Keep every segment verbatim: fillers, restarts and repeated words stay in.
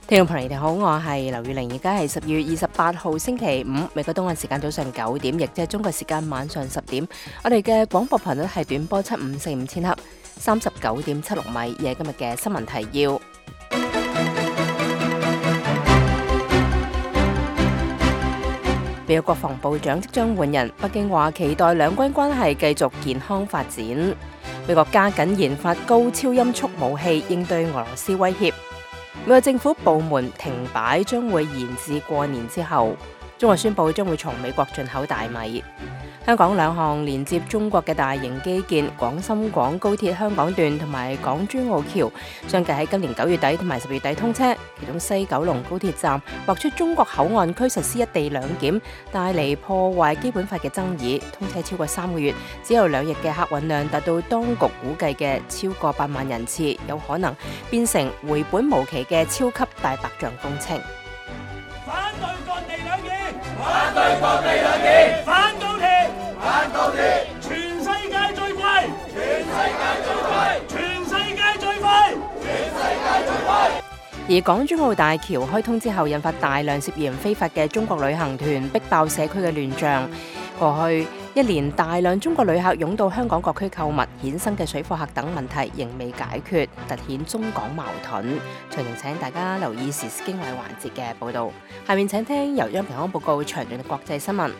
聽眾朋友，你好，我係劉宇玲，而家係十二月二十八號星期五，美國東岸時間早上九點，亦即係中國時間晚上十點。我哋嘅廣播頻率係短波七五四五千赫，三十九點七六米。而係今日嘅新聞提要。美國國防部長即將換人，北京話期待兩軍關係繼續健康發展。美國加緊研發高超音速武器，應對俄羅斯威脅。美國政府部門停擺將會延至過年之後。中國宣布將會從美國進口大米。香港兩項連接中國嘅大型基建廣深港高鐵香港段同埋港珠澳橋，相繼喺今年九月底同埋十月底通車。其中西九龍高鐵站劃出中國口岸區實施一地兩檢，帶嚟破壞基本法嘅爭議。通車超過三個月，只有兩日嘅客運量達到當局估計嘅超過八萬人次，有可能變成回本無期嘅超級大白象工程。 反對割地兩檢，反對割地兩檢，反高鐵，反高鐵，全世界最貴，全世界最貴，全世界最貴，全世界最貴。 而港珠澳大橋開通之後，引發大量涉嫌非法嘅中國旅行團逼爆社區嘅亂象。過去一年，大量中國旅客湧到香港各區購物，衍生嘅水貨客等問題仍未解決，凸顯中港矛盾。詳情請大家留意時事經緯環節嘅報導。下面請聽由央平安報告詳盡嘅國際新聞。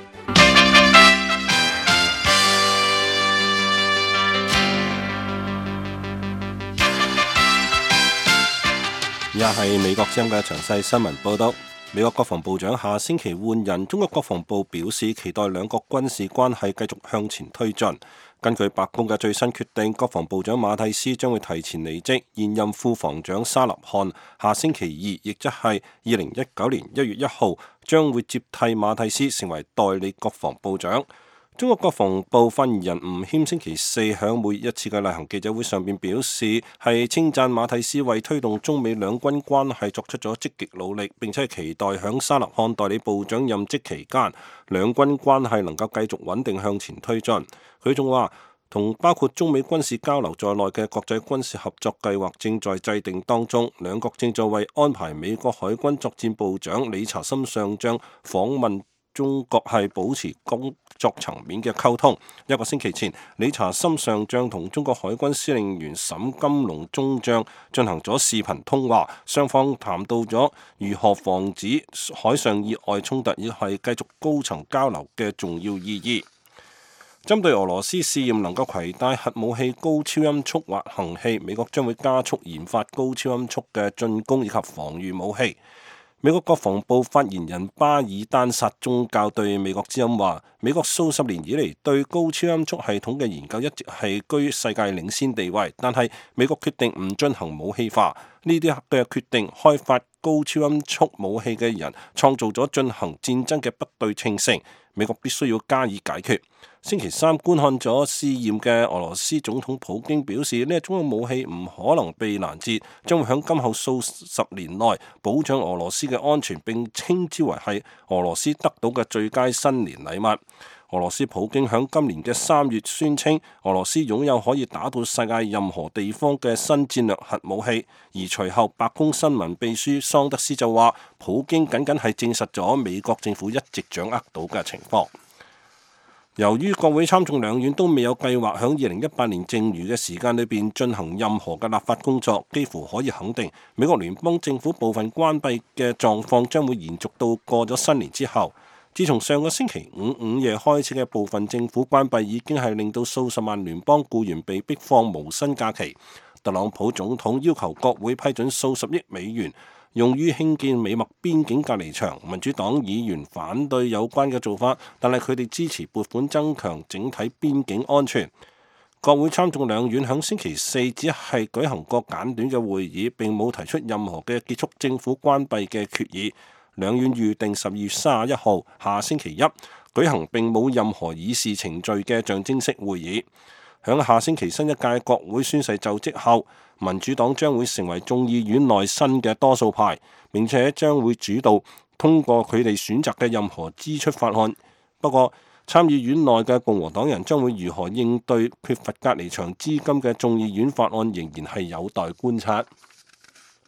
而家係美國之音嘅詳細新聞報導。美國國防部長下星期換人，中國國防部表示期待兩國軍事關係繼續向前推進。根據白宮嘅最新決定，國防部長馬蒂斯將會提前離職，現任副防長沙納漢下星期二，亦即係二零一九年一月一號，將會接替馬蒂斯成為代理國防部長。中國國防部發言人吳謙星期四響每一次嘅例行記者會上邊表示，係稱讚馬蒂斯為推動中美兩軍關係作出咗積極努力，並且期待響沙納漢代理部長任職期間，兩軍關係能夠繼續穩定向前推進。佢仲話，同包括中美軍事交流在內嘅國際軍事合作計劃正在制定當中，兩國正在為安排美國海軍作戰部長理查森上將訪問中國係保持工作層面嘅溝通。一個星期前，理查森上將同中國海軍司令員沈金龍中將進行咗視頻通話，雙方談到咗如何防止海上意外衝突，亦係繼續高層交流嘅重要意義。針對俄羅斯試驗能夠攜帶核武器高超音速滑行器，美國將會加速研發高超音速嘅進攻以及防禦武器。美國國防部發言人巴爾丹薩宗教對美國之音話，美國數十年以嚟對高超音速系統嘅研究一直係居世界領先地位，但係美國決定唔進行武器化，呢啲嘅決定開發高超音速武器嘅人創造咗進行戰爭嘅不對稱性，美國必須要加以解決。星期三觀看咗試驗嘅俄羅斯總統普京表示，呢一種嘅武器唔可能被攔截，將會喺今後數十年內保障俄羅斯嘅安全，並稱之為係俄羅斯得到嘅最佳新年禮物。俄羅斯普京喺今年嘅三月宣稱，俄羅斯擁有可以打到世界任何地方嘅新戰略核武器，而隨後白宮新聞秘書桑德斯就話，普京僅僅係證實咗美國政府一直掌握到嘅情況。由於國會參眾兩院都未有計劃喺二零一八年剩餘嘅時間裏邊進行任何嘅立法工作，幾乎可以肯定，美國聯邦政府部分關閉嘅狀況將會延續到過咗新年之後。自從上個星期五午夜開始嘅部分政府關閉，已經係令到數十萬聯邦僱員被逼放無薪假期。特朗普總統要求國會批准數十億美元用於興建美墨邊境隔離牆，民主黨議員反對有關嘅做法，但係佢哋支持撥款增強整體邊境安全。國會參眾兩院響星期四只係舉行過簡短嘅會議，並冇提出任何嘅結束政府關閉嘅決議。兩院預定十二月三十一號下星期一舉行並冇任何議事程序嘅象徵式會議。響下星期新一屆國會宣誓就職後，民主黨將會成為眾議院內新嘅多數派，並且將會主導通過佢哋選擇嘅任何支出法案。不過，參議院內嘅共和黨人將會如何應對缺乏隔離牆資金嘅眾議院法案，仍然係有待觀察。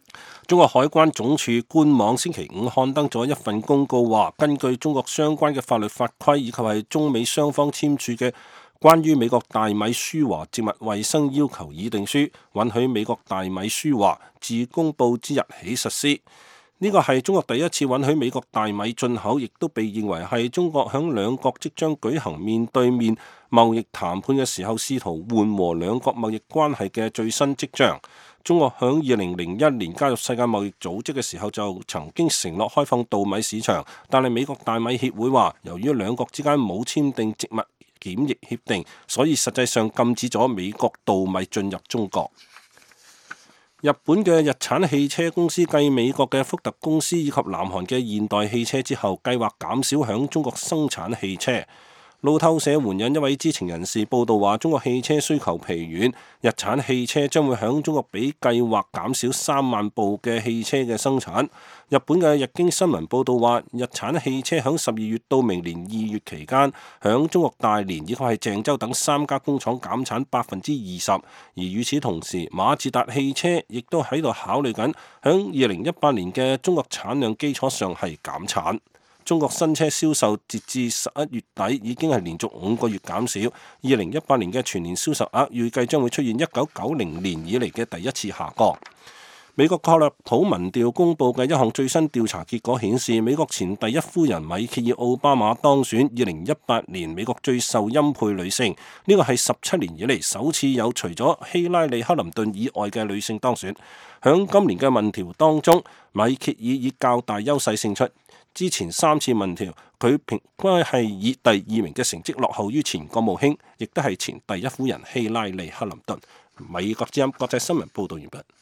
中國海關總署官網星期五刊登咗一份公告，話根據中國相關嘅法律法規以及係中美雙方簽署嘅關於美國大米輸華植物衛生要求議定書，允許美國大米輸華自公佈之日起實施。呢個係中國第一次允許美國大米進口，亦都被認為係中國響兩國即將舉行面對面貿易談判嘅時候，試圖緩和兩國貿易關係嘅最新跡象。中國響二零零一年加入世界貿易組織嘅時候，就曾經承諾開放稻米市場，但係美國大米協會話，由於兩國之間冇簽訂植物檢疫協定，所以實際上禁止咗美國稻米進入中國。日本嘅日產汽車公司繼美國嘅福特公司以及南韓嘅現代汽車之後，計劃減少響中國生產汽車。路透社援引一位知情人士報道話，中國汽車需求疲軟，日產汽車將會響中國比計劃減少三萬部嘅汽車嘅生產。日本嘅日經新聞報道話，日產汽車響十二月到明年二月期間，響中國大連以及係鄭州等三家工廠減產百分之二十。而與此同時，馬自達汽車亦都喺度考慮緊響二零一八年嘅中國產量基礎上係減產。中國新車銷售截至十一月底已經係連續五個月減少，二零一八年嘅全年銷售額預計將會出現一九九零年以嚟嘅第一次下降。美國蓋勒普民調公佈嘅一項最新調查結果顯示，美國前第一夫人米歇爾奧巴馬當選二零一八年美國最受欽佩女性，呢個係十七年以嚟首次有除咗希拉里克林頓以外嘅女性當選。響今年嘅民調當中，米歇爾以較大優勢勝出。之前三次民調，佢平均係以第二名嘅成績落後於前國務卿，亦都係前第一夫人希拉里克林頓。美國之音國際新聞報道完畢。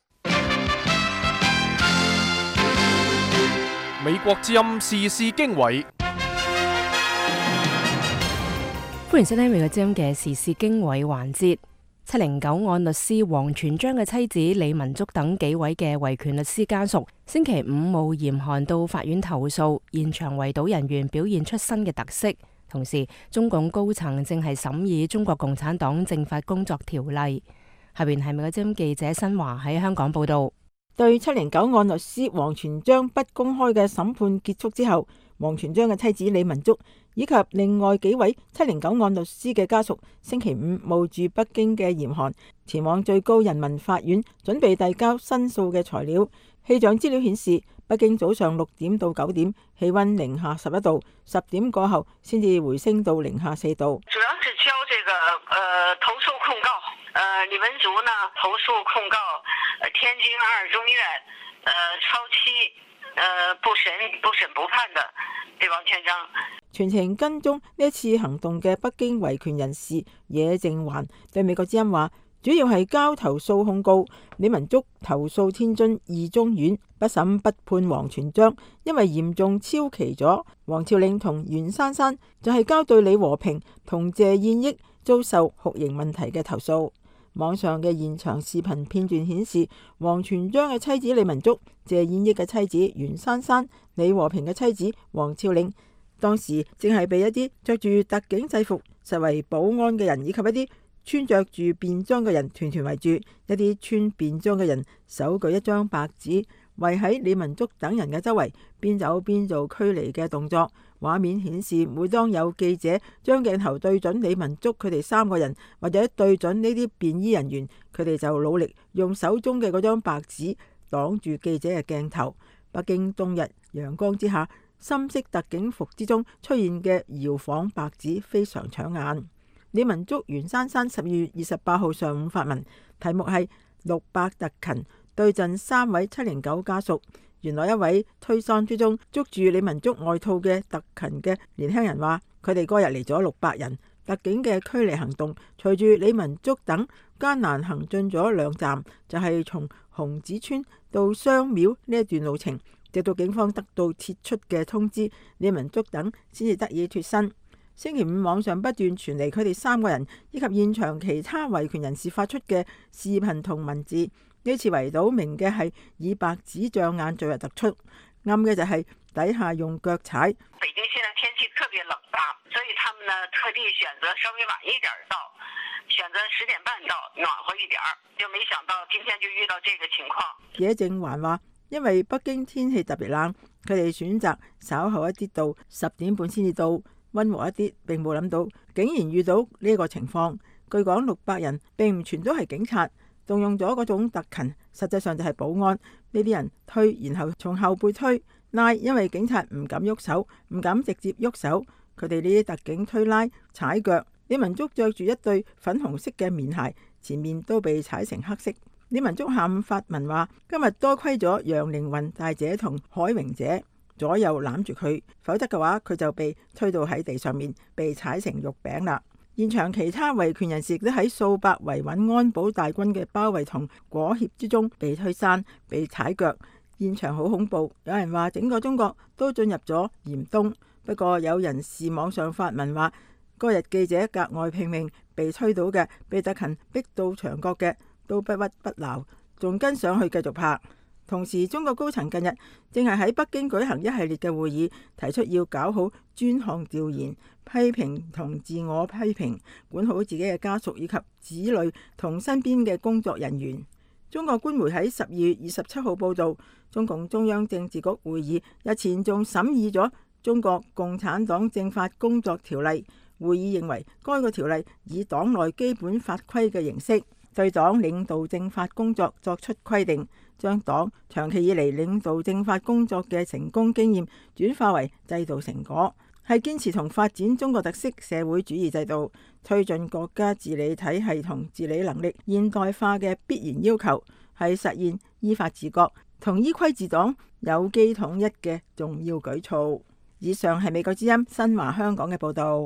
美國之音時事經緯， 歡迎收聽美國之音嘅時事經緯環節。七零九案律師王全璋嘅妻子李文足等幾位嘅維權律師家屬，星期五冒嚴寒到法院投訴，現場圍堵人員表現出新嘅特色。同時，中共高層正係審議中國共產黨政法工作條例。下邊係美國之音記者新華喺香港報道。 對七零九案律師王全璋不公開嘅審判結束之後，王全璋嘅妻子李文足以及另外幾位七零九案律師嘅家屬，星期五冒住北京嘅嚴寒，前往最高人民法院準備遞交申訴嘅材料。氣象資料顯示，北京早上六點到九點氣溫零下十一度，十點過後先至回升到零下四度。 主要是交這個呃投訴控告，呃李文足呢投訴控告，呃天津二中院呃超期呃不審不審不判的對王全璋。 全程跟蹤呢一次行動嘅北京維權人士野正環對美國之音話，主要係交投訴控告。李文足投訴天津二中院不審不判王全璋，因為嚴重超期咗。黃峭嶺同袁姍姍就係交對李和平同謝燕益遭受酷刑問題嘅投訴。網上嘅現場視頻片段顯示，王全璋嘅妻子李文足、謝燕益嘅妻子袁姍姍、李和平嘅妻子黃峭嶺當時正係被一啲着住特警制服實為保安嘅人，以及一啲穿着住便裝嘅人團團圍住。一啲穿便裝嘅人手舉一張白紙，圍喺李文足等人嘅周圍，邊走邊做驅離嘅動作。畫面顯示，每當有記者將鏡頭對準李文足佢哋三個人，或者對準呢啲便衣人員，佢哋就努力用手中嘅嗰張白紙擋住記者嘅鏡頭。北京冬日陽光之下，深色特警服之中出現嘅搖晃白紙非常搶眼。李文足、袁姍姍十二月二十八號上午發文，題目係六百特勤對陣三位七零九家屬。原來一位推搡之中捉住李文足外套嘅特勤嘅年輕人話，佢哋嗰日嚟咗六百人。特警嘅驅離行動隨住李文足等艱難行進咗兩站，就係、是、從洪子村到雙廟呢一段路程，直到警方得到撤出嘅通知，李文足等先至得以脫身。星期五網上不斷傳嚟佢哋三個人以及現場其他維權人士發出嘅視頻同文字。呢次圍堵明嘅係以白紙障眼最為突出，暗嘅就係底下用腳踩。 北京現在天氣特別冷吧，所以他們呢特地選擇稍微晚一點到，選選擇十點半到，暖和一點兒，就沒想到今天就遇到這個情況。 野正環話，因為北京天氣特別冷，佢哋選擇稍後一啲到，十點半先至到，溫和一啲，並冇諗到竟然遇到呢個情況。據講六百人並唔全都係警察，動用咗嗰種特勤，實際上就係保安。呢啲人推，然後從後背推拉，因為警察唔敢喐手，唔敢直接喐手，佢哋呢啲特警推拉踩腳。李文竹着住一對粉紅色嘅棉鞋，前面都被踩成黑色。李文竹下午發文話：今日多虧咗楊凌雲大姐同海榮姐左右攬住佢，否則嘅話佢就被推到喺地上面，被踩成肉餅啦。現場其他維權人士亦都喺數百維穩安保大軍嘅包圍同裹挾之中被推山、被踩腳，現場好恐怖。有人話整個中國都進入咗嚴冬，不過有人士網上發文話，嗰日記者格外拼命，被推倒嘅、被特勤逼到牆角嘅，都不屈不撓，仲跟上去繼續拍。同時，中國高層近日正係喺北京舉行一系列嘅會議，提出要搞好專項調研、批評同自我批評，管好自己嘅家屬以及子女同身邊嘅工作人員。中國官媒喺十二月二十七號報導，中共中央政治局會議日前仲審議咗中國共產黨政法工作條例。會議認為，該個條例以黨內基本法規嘅形式，對黨領導政法工作作出規定，將黨長期以嚟領導政法工作嘅成功經驗轉化為制度成果，係堅持同發展中國特色社會主義制度，推進國家治理體系同治理能力現代化嘅必然要求，係實現依法治國同依規治黨有機統一嘅重要舉措。以上係美國之音新華香港嘅報導。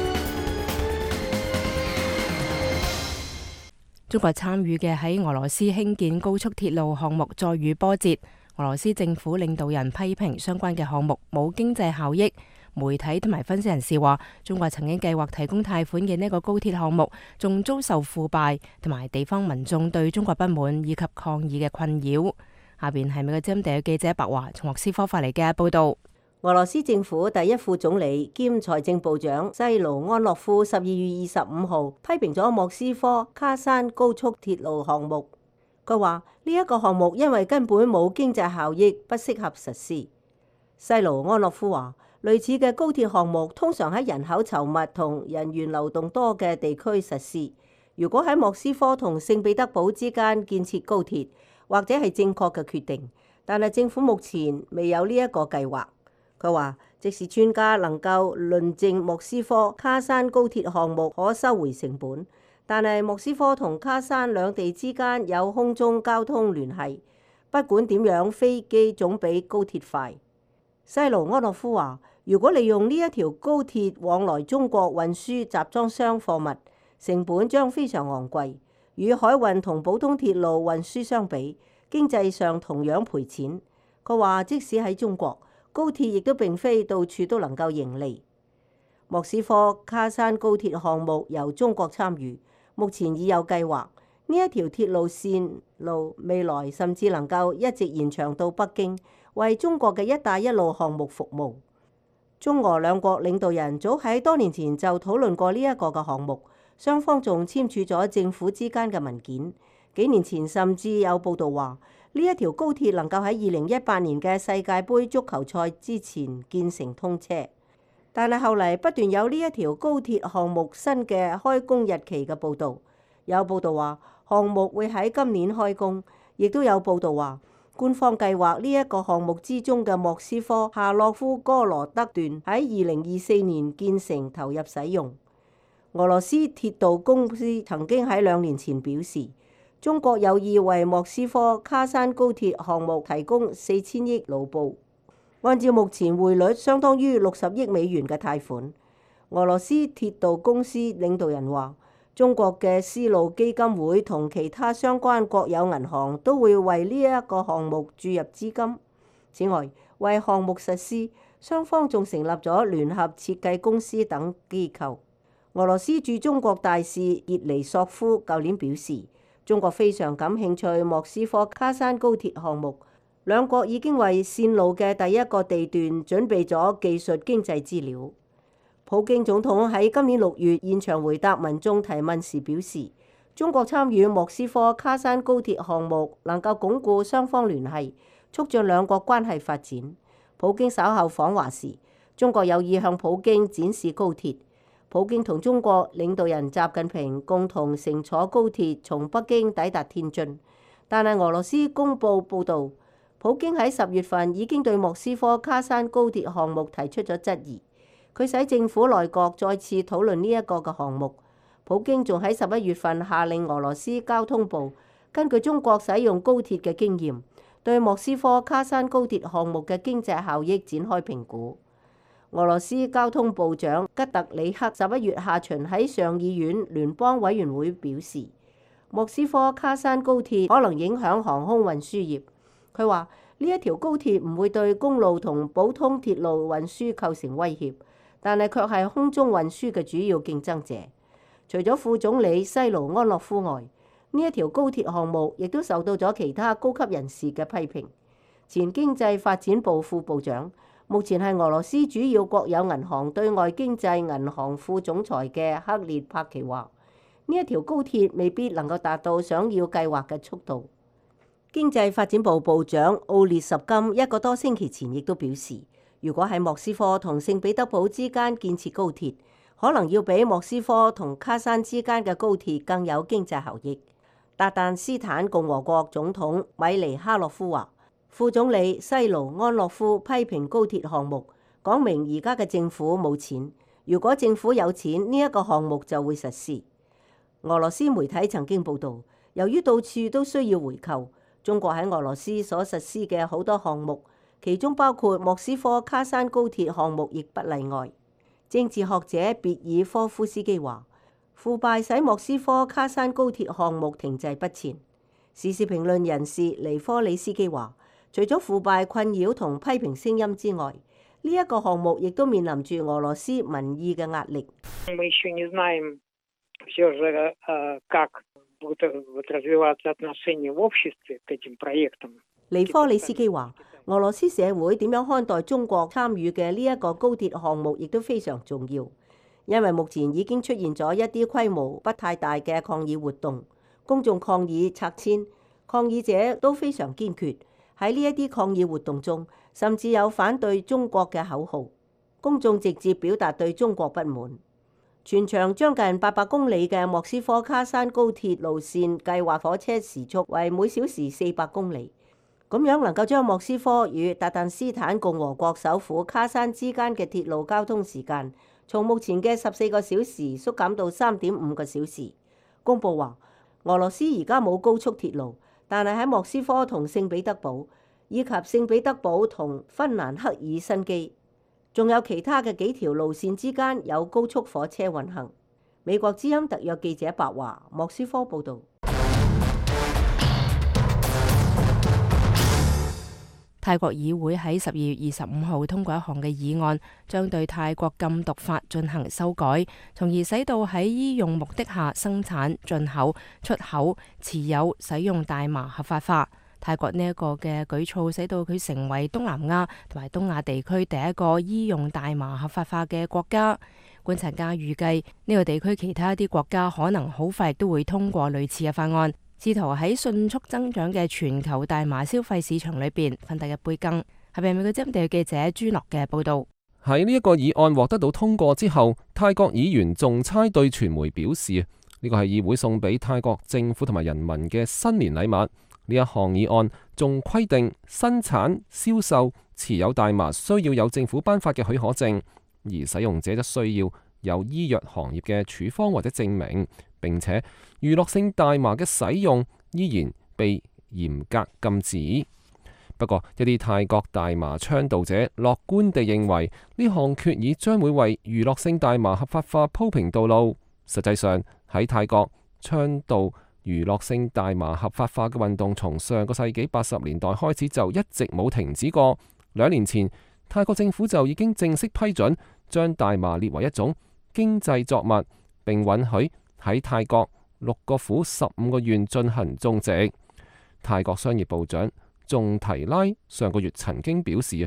中國參與嘅喺俄羅斯興建高速鐵路項目再遇波折，俄羅斯政府領導人批評相關嘅項目冇經濟效益。媒體同埋分析人士話，中國曾經計劃提供貸款嘅呢個高鐵項目，仲遭受腐敗同埋地方民眾對中國不滿以及抗議嘅困擾。下邊係美國之音地記者白華從莫斯科發嚟嘅報道。 俄羅斯政府第一副總理兼財政部長西盧安諾夫十二月二十五號批評咗莫斯科卡山高速鐵路項目。佢話呢一個項目因為根本冇經濟效益，不適合實施。西盧安諾夫話，類似嘅高鐵項目通常喺人口稠密同人員流動多嘅地區實施。如果喺莫斯科同聖彼得堡之間建設高鐵，或者係正確嘅決定，但係政府目前未有呢一個計劃。佢話，即使專家能夠論證莫斯科卡山高鐵項目可收回成本，但係莫斯科同卡山兩地之間有空中交通聯繫，不管點樣，飛機總比高鐵快。西盧安諾夫話，如果利用呢一條高鐵往來中國運輸集裝箱貨物，成本將非常昂貴，與海運同普通鐵路運輸相比，經濟上同樣賠錢。佢話，即使喺中國，高鐵亦都並非到處都能夠盈利。莫斯科卡山高鐵項目由中國參與，目前已有計劃。呢一條鐵路線路未來甚至能夠一直延長到北京，為中國嘅一帶一路項目服務。中俄兩國領導人早喺多年前就討論過呢一個嘅項目，雙方仲簽署咗政府之間嘅文件。幾年前甚至有報道話，呢一條高鐵能夠喺二零一八年嘅世界盃足球賽之前建成通車，但係後嚟不斷有呢一條高鐵項目新嘅開工日期嘅報導。有報道話項目會喺今年開工，亦都有報道話官方計劃呢一個項目之中嘅莫斯科夏洛夫哥羅德段喺二零二四年建成投入使用。俄羅斯鐵道公司曾經喺兩年前表示，中國有意為莫斯科卡山高鐵項目提供四千億盧布，按照目前匯率相當於六十億美元嘅貸款。俄羅斯鐵道公司領導人話，中國嘅絲路基金會同其他相關國有銀行都會為呢一個項目注入資金。此外，為項目實施，雙方仲成立咗聯合設計公司等機構。俄羅斯駐中國大使葉尼索夫舊年表示，中國非常感興趣莫斯科卡山高鐵項目，兩國已經為線路嘅第一個地段準備咗技術經濟資料。 普京總統喺今年六月現場回答民眾提問時表示，中國參與莫斯科卡山高鐵項目能夠鞏固雙方聯繫，促進兩國關係發展。普京稍後訪華時，中國有意向普京展示高鐵。普京同中國領導人習近平共同乘坐高鐵從北京抵達天津，但係俄羅斯公報報導，普京喺十月份已經對莫斯科卡山高鐵項目提出咗質疑。佢使政府內閣再次討論呢一個嘅項目。普京仲喺十一月份下令俄羅斯交通部根據中國使用高鐵嘅經驗，對莫斯科卡山高鐵項目嘅經濟效益展開評估。俄羅斯交通部長吉特里克十一月下旬喺上議院聯邦委員會表示，莫斯科卡山高鐵可能影響航空運輸業。佢話呢一條高鐵唔會對公路同普通鐵路運輸構成威脅，但係卻係空中運輸嘅主要競爭者。除咗副總理西盧安諾夫外，呢一條高鐵項目亦都受到咗其他高級人士嘅批評。前經濟發展部副部長，目前係俄羅斯主要國有銀行對外經濟銀行副總裁嘅克列帕奇話：呢一條高鐵未必能夠達到想要計劃嘅速度。經濟發展部部長奧列什金一個多星期前亦都表示，如果喺莫斯科同聖彼得堡之間建設高鐵，可能要比莫斯科同卡山之間嘅高鐵更有經濟效益。達旦斯坦共和國總統米尼哈洛夫話，副總理西盧安諾夫批評高鐵項目，講明而家嘅政府冇錢，如果政府有錢，呢一個項目就會實施。俄羅斯媒體曾經報導，由於到處都需要回購，中國喺俄羅斯所實施嘅好多項目，其中包括莫斯科卡山高鐵項目，亦不例外。政治學者別爾科夫斯基話，腐敗使莫斯科卡山高鐵項目停滯不前。時事評論人士尼科里斯基話，除咗腐敗困擾同批評聲音之外，呢、這、一個項目亦都面臨住俄羅斯民意嘅壓力。尼科里斯基話，俄羅斯社會點樣看待中國參與嘅呢一個高鐵項目，亦都非常重要，因為目前已經出現咗一啲規模不太大嘅抗議活動，公眾抗議拆遷，抗議者都非常堅決。喺呢一啲抗議活動中，甚至有反對中國嘅口號，公眾直接表達對中國不滿。全長將近八百公里嘅莫斯科卡山高鐵路線計劃火車時速為每小時四百公里，咁樣能夠將莫斯科與達旦斯坦共和國首府卡山之間嘅鐵路交通時間從目前嘅十四個小時縮減到三點五個小時。公報話，俄羅斯而家冇高速鐵路，但係喺莫斯科同聖彼得堡以及聖彼得堡同芬蘭克爾辛基，仲有其他嘅幾條路線之間有高速火車運行。美國之音特約記者白華莫斯科報導。 泰國議會喺十二月二十五號通過一項嘅議案，將對泰國禁毒法進行修改，從而使到喺醫用目的下生產、進口、出口、持有、使用大麻合法化。泰國呢一個嘅舉措，使到佢成為東南亞同埋東亞地區第一個醫用大麻合法化嘅國家。觀察家預計呢個地區其他一啲國家可能好快都會通過類似嘅法案，試圖喺迅速增長嘅全球大麻消費市場裏邊分得一杯羹。係咪美國之音地記者朱諾嘅報道？ 喺呢一個議案獲得到通過之後，泰國議員仲差對傳媒表示，呢個係議會送俾泰國政府同埋人民嘅新年禮物。呢一項議案仲規定生產、銷售、持有大麻需要有政府頒發嘅許可證，而使用者則需要有醫藥行業嘅處方或者證明，並且娛樂性大麻嘅使用依然被嚴格禁止。不過，一啲泰國大麻倡導者樂觀地認為，呢項決議將會為娛樂性大麻合法化鋪平道路。實際上，喺泰國倡導娛樂性大麻合法化嘅運動從上個世紀八十年代開始就一直冇停止過。兩年前，泰國政府就已經正式批准將大麻列為一種經濟作物，並允許喺泰國六個府十五個縣進行種植。泰國商業部長仲提拉上個月曾經表示，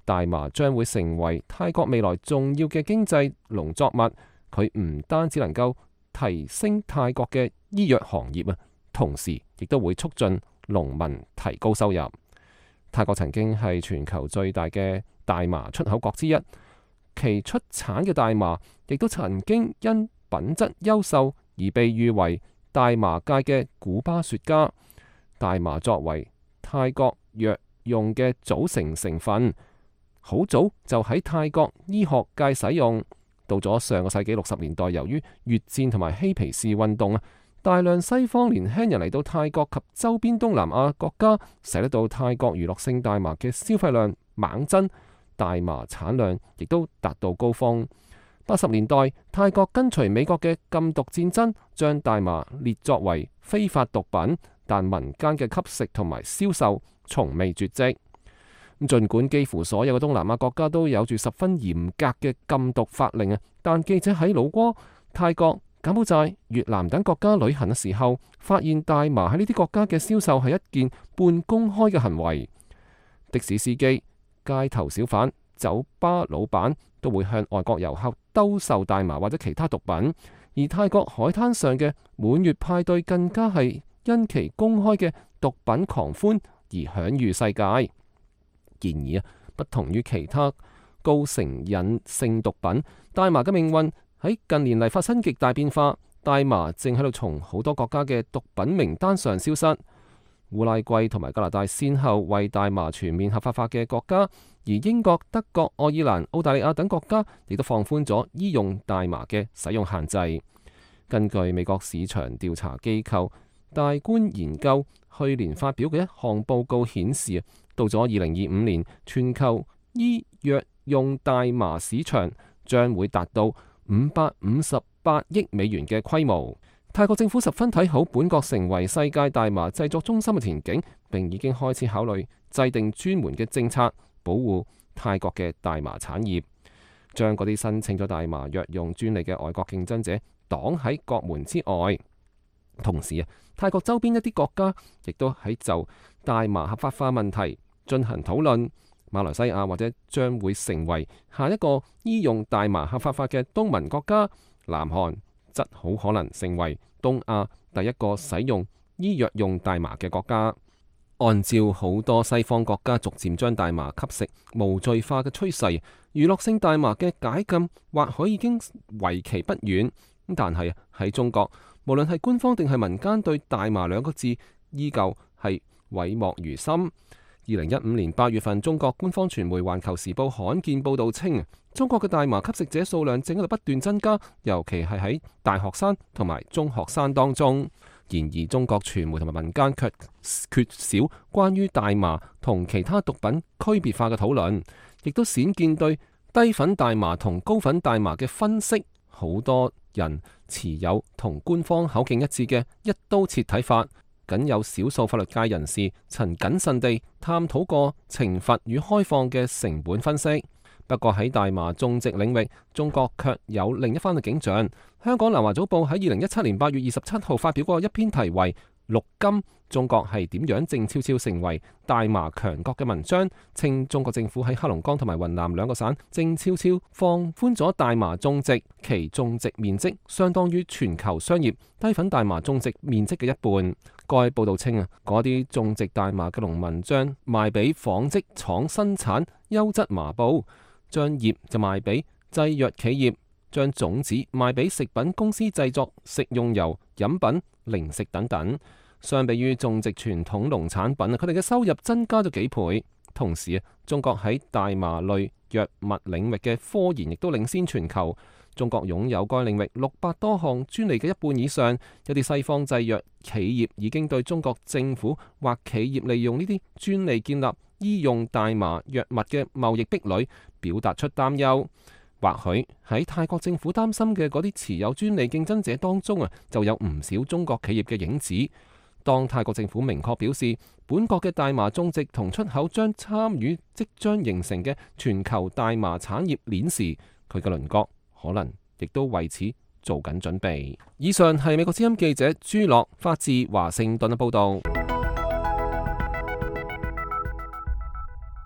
大麻將會成為泰國未來重要嘅經濟農作物。佢唔單止能夠提升泰國嘅醫藥行業啊，同時亦都會促進農民提高收入。泰國曾經係全球最大嘅大麻出口國之一，其出產嘅大麻亦都曾經因品質優秀而被譽為大麻界嘅古巴雪茄。大麻作為泰國藥用嘅組成成分，好早就喺泰國醫學界使用。到咗上個世紀六十年代，由於越戰同埋嬉皮士運動啊，大量西方年輕人嚟到泰國及周邊東南亞國家，使得到泰國娛樂性大麻嘅消費量猛增，大麻產量亦都達到高峰。八十年代，泰國跟隨美國嘅禁毒戰爭，將大麻列作為非法毒品，但民間嘅吸食同埋銷售從未絕跡。儘管幾乎所有嘅東南亞國家都有住十分嚴格嘅禁毒法令啊，但記者喺老撾、泰國、柬埔寨、越南等國家旅行嘅時候，發現大麻喺呢啲國家嘅銷售係一件半公開嘅行為。的士司機、街頭小販、酒吧老闆都會向外國遊客兜售大麻或者其他毒品，而泰國海灘上嘅滿月派對更加係因其公開嘅毒品狂歡而享譽世界。然而啊，不同於其他高成癮性毒品，大麻嘅命運喺近年嚟發生極大變化。大麻正喺度從好多國家嘅毒品名單上消失。烏拉圭同埋加拿大先後為大麻全面合法化嘅國家，而英國、德國、愛爾蘭、澳大利亞等國家亦都放寬咗醫用大麻嘅使用限制。根據美國市場調查機構大觀研究去年發表嘅一項報告顯示，到咗二零二五年，全球醫藥用大麻市場將會達到五百五十八億美元嘅規模。泰國政府十分睇好本國成為世界大麻製作中心嘅前景，並已經開始考慮制定專門嘅政策保護泰國嘅大麻產業，將嗰啲申請咗大麻藥用專利嘅外國競爭者擋喺國門之外。同時啊，泰國周邊一啲國家亦都喺就大麻合法化問題進行討論。馬來西亞或者將會成為下一個醫用大麻合法化嘅東盟國家，南韓則好可能成為東亞第一個使用醫藥用大麻嘅國家。按照好多西方國家逐漸將大麻吸食無罪化嘅趨勢，娛樂性大麻嘅解禁或許已經為期不遠。但係喺中國，無論係官方定係民間，對大麻兩個字依舊係諱莫如深。二零一五年八月份，中國官方傳媒《環球時報》罕見報導稱，中國嘅大麻吸食者數量正喺度不斷增加，尤其係喺大學生同埋中學生當中。然而，中國傳媒同埋民間卻缺少關於大麻同其他毒品區別化嘅討論，亦都鮮見對低粉大麻同高粉大麻嘅分析。好多人持有同官方口徑一致嘅一刀切睇法，僅有少數法律界人士曾謹慎地探討過懲罰與開放嘅成本分析。不過喺大麻種植領域，中國卻有另一番嘅景象。香港南華早報喺二零一七年八月二十七號發表過一篇題為《陸金：中國係點樣靜悄悄成為大麻強國》嘅文章，稱中國政府喺黑龍江同埋雲南兩個省靜悄悄放寬咗大麻種植，其種植面積相當於全球商業低粉大麻種植面積嘅一半。該報道稱啊，嗰啲種植大麻嘅農民將賣俾紡織廠生產優質麻布，將葉就賣俾製藥企業，將種子賣俾食品公司製作食用油、飲品、零食等等。相比於種植傳統農產品，佢哋嘅收入增加咗幾倍。同時啊，中國喺大麻類藥物領域嘅科研亦都領先全球。中國擁有該領域六百多項專利嘅一半以上。一啲西方製藥企業已經對中國政府或企業利用呢啲專利建立醫用大麻藥物嘅貿易壁壘表達出擔憂。或許喺泰國政府擔心嘅嗰啲持有專利競爭者當中啊，就有唔少中國企業嘅影子。當泰國政府明確表示本國嘅大麻種植同出口將參與即將形成嘅全球大麻產業鏈時，佢嘅鄰國可能亦都為此做緊準備。以上係美國之音記者朱樂發自華盛頓嘅報道。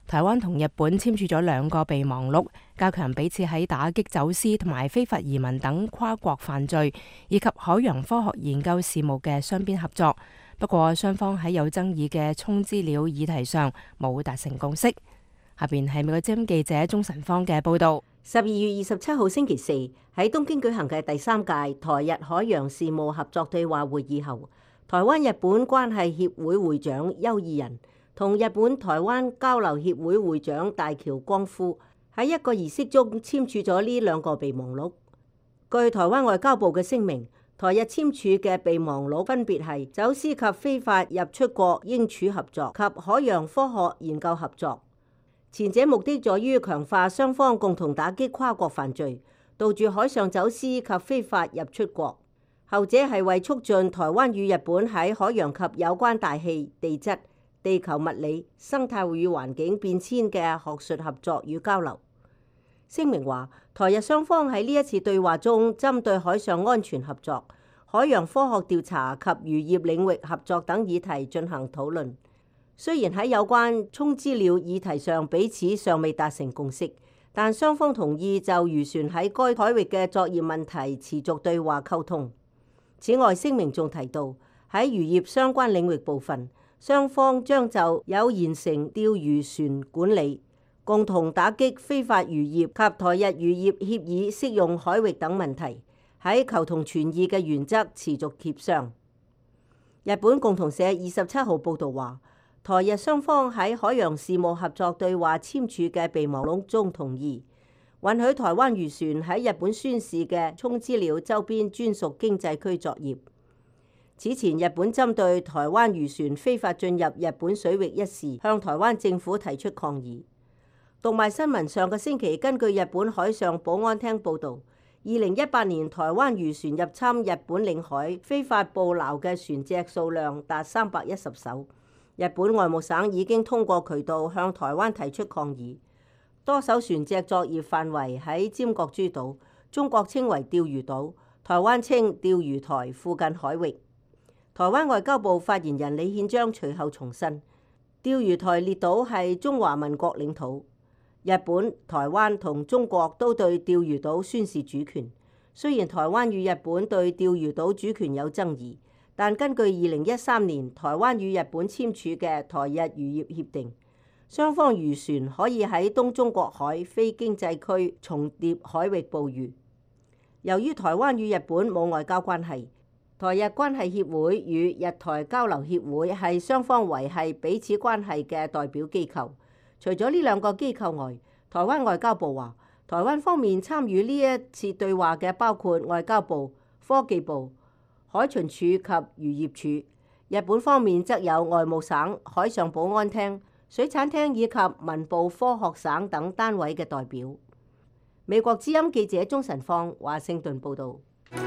台灣同日本簽署咗兩個備忘錄，加強彼此喺打擊走私同埋非法移民等跨國犯罪以及海洋科學研究事務嘅雙邊合作。不過，雙方喺有爭議嘅充資料議題上冇達成共識。下邊係美國之音記者鍾晨芳嘅報導。 十二月二十七號星期四喺東京舉行嘅第三屆台日海洋事務合作對話會議後，台灣日本關係協會會長邱義仁同日本台灣交流協會會長大橋光夫喺一個儀式中簽署咗呢兩個備忘錄。據台灣外交部嘅聲明，台日簽署嘅備忘錄分別係走私及非法入出國應處合作及海洋科學研究合作。前者目的在於強化雙方共同打擊跨國犯罪，杜絕海上走私及非法入出國。後者係為促進台灣與日本喺海洋及有關大氣、地質、地球物理、生態與環境變遷嘅學術合作與交流。聲明話，台日雙方喺呢一次對話中，針對海上安全合作、海洋科學調查及漁業領域合作等議題進行討論。雖然喺有關充資料議題上彼此尚未達成共識，但雙方同意就漁船喺該海域嘅作業問題持續對話溝通。此外，聲明仲提到喺漁業相關領域部分，雙方將就有完成釣魚船管理、共同打擊非法漁業及台日漁業協議適用海域等問題，喺求同存異嘅原則持續協商。日本共同社二十七號報導話，台日雙方喺海洋事務合作對話簽署嘅備忘錄中同意，允許台灣漁船喺日本宣示嘅充資料周邊專屬經濟區作業。此前，日本針對台灣漁船非法進入日本水域一事，向台灣政府提出抗議。讀賣新聞上個星期根據日本海上保安廳報導，二零一八年台灣漁船入侵日本領海非法捕撈嘅船隻數量達三百一十艘。日本外務省已經通過渠道向台灣提出抗議。多艘船隻作業範圍喺尖閣諸島，中國稱為釣魚島，台灣稱釣魚台附近海域。台灣外交部發言人李憲章隨後重申，釣魚台列島係中華民國領土。日本、台灣同中國都對釣魚島宣示主權。雖然台灣與日本對釣魚島主權有爭議，但根據二零一三年台灣與日本簽署嘅台日漁業協定，雙方漁船可以喺東中國海非經濟區重疊海域捕魚。由於台灣與日本冇外交關係，台日關係協會與日台交流協會係雙方維繫彼此關係嘅代表機構。除咗呢兩個機構外，台灣外交部話，台灣方面參與呢一次對話嘅包括外交部、科技部、海巡署及漁業署。日本方面則有外務省、海上保安廳、水產廳以及文部科學省等單位嘅代表。美國之音記者鍾晨芳華盛頓報導。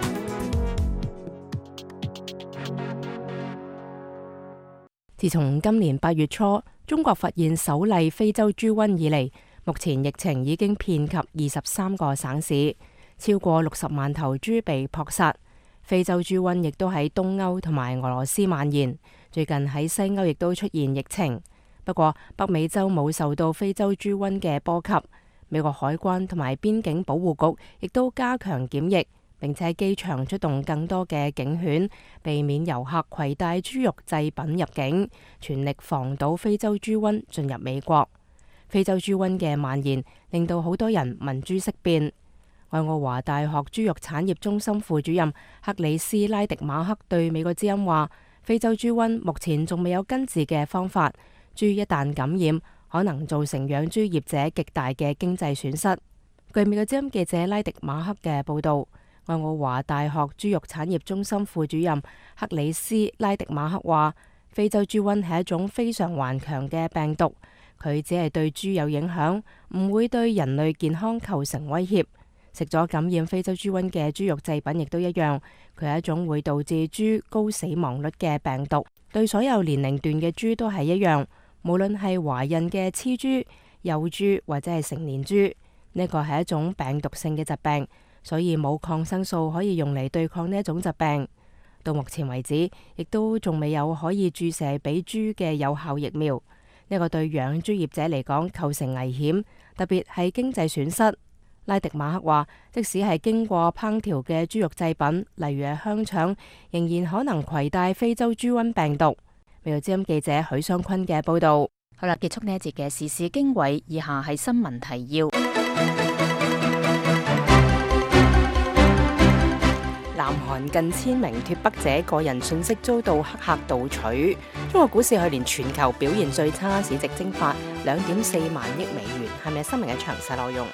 自從今年八月初中國發現首例非洲豬瘟以嚟，目前疫情已經遍及二十三個省市，超過六十萬頭豬被撲殺。非洲豬瘟亦都喺東歐同埋俄羅斯蔓延，最近喺西歐亦都出現疫情。不過北美洲冇受到非洲豬瘟嘅波及，美國海關同埋邊境保護局亦都加強檢疫，並且喺機場出動更多嘅警犬，避免遊客攜帶豬肉製品入境，全力防堵非洲豬瘟進入美國。非洲豬瘟嘅蔓延令到好多人聞豬色變。愛奧華大學豬肉產業中心副主任克里斯拉迪馬克對美國之音話，非洲豬瘟目前仲未有根治嘅方法，豬一旦感染，可能造成養豬業者極大嘅經濟損失。據美國之音記者拉迪馬克嘅報道，愛奧華大學豬肉產業中心副主任克里斯拉迪馬克話，非洲豬瘟係一種非常頑強嘅病毒，佢只係對豬有影響，唔會對人類健康構成威脅。食咗感染非洲豬瘟嘅豬肉製品亦都一樣，佢係一種會導致豬高死亡率嘅病毒，對所有年齡段嘅豬都係一樣，無論係懷孕嘅雌豬、幼豬或者係成年豬。呢個係一種病毒性嘅疾病，所以冇抗生素可以用嚟對抗呢一種疾病。到目前為止，亦都仲未有可以注射俾豬嘅有效疫苗。 呢個對養豬業者嚟講構成危險，特別係經濟損失。拉迪馬克話，即使係經過烹調嘅豬肉製品，例如係香腸，仍然可能攜帶非洲豬瘟病毒。美國之音記者許湘坤嘅報道。 好啦，結束呢一節嘅時事經緯，以下係新聞提要。 南韓近千名脫北者個人信息遭到黑客盜取。中國股市去年全球表現最差，市值蒸發兩點四萬億美元。係咪新聞嘅詳細內容？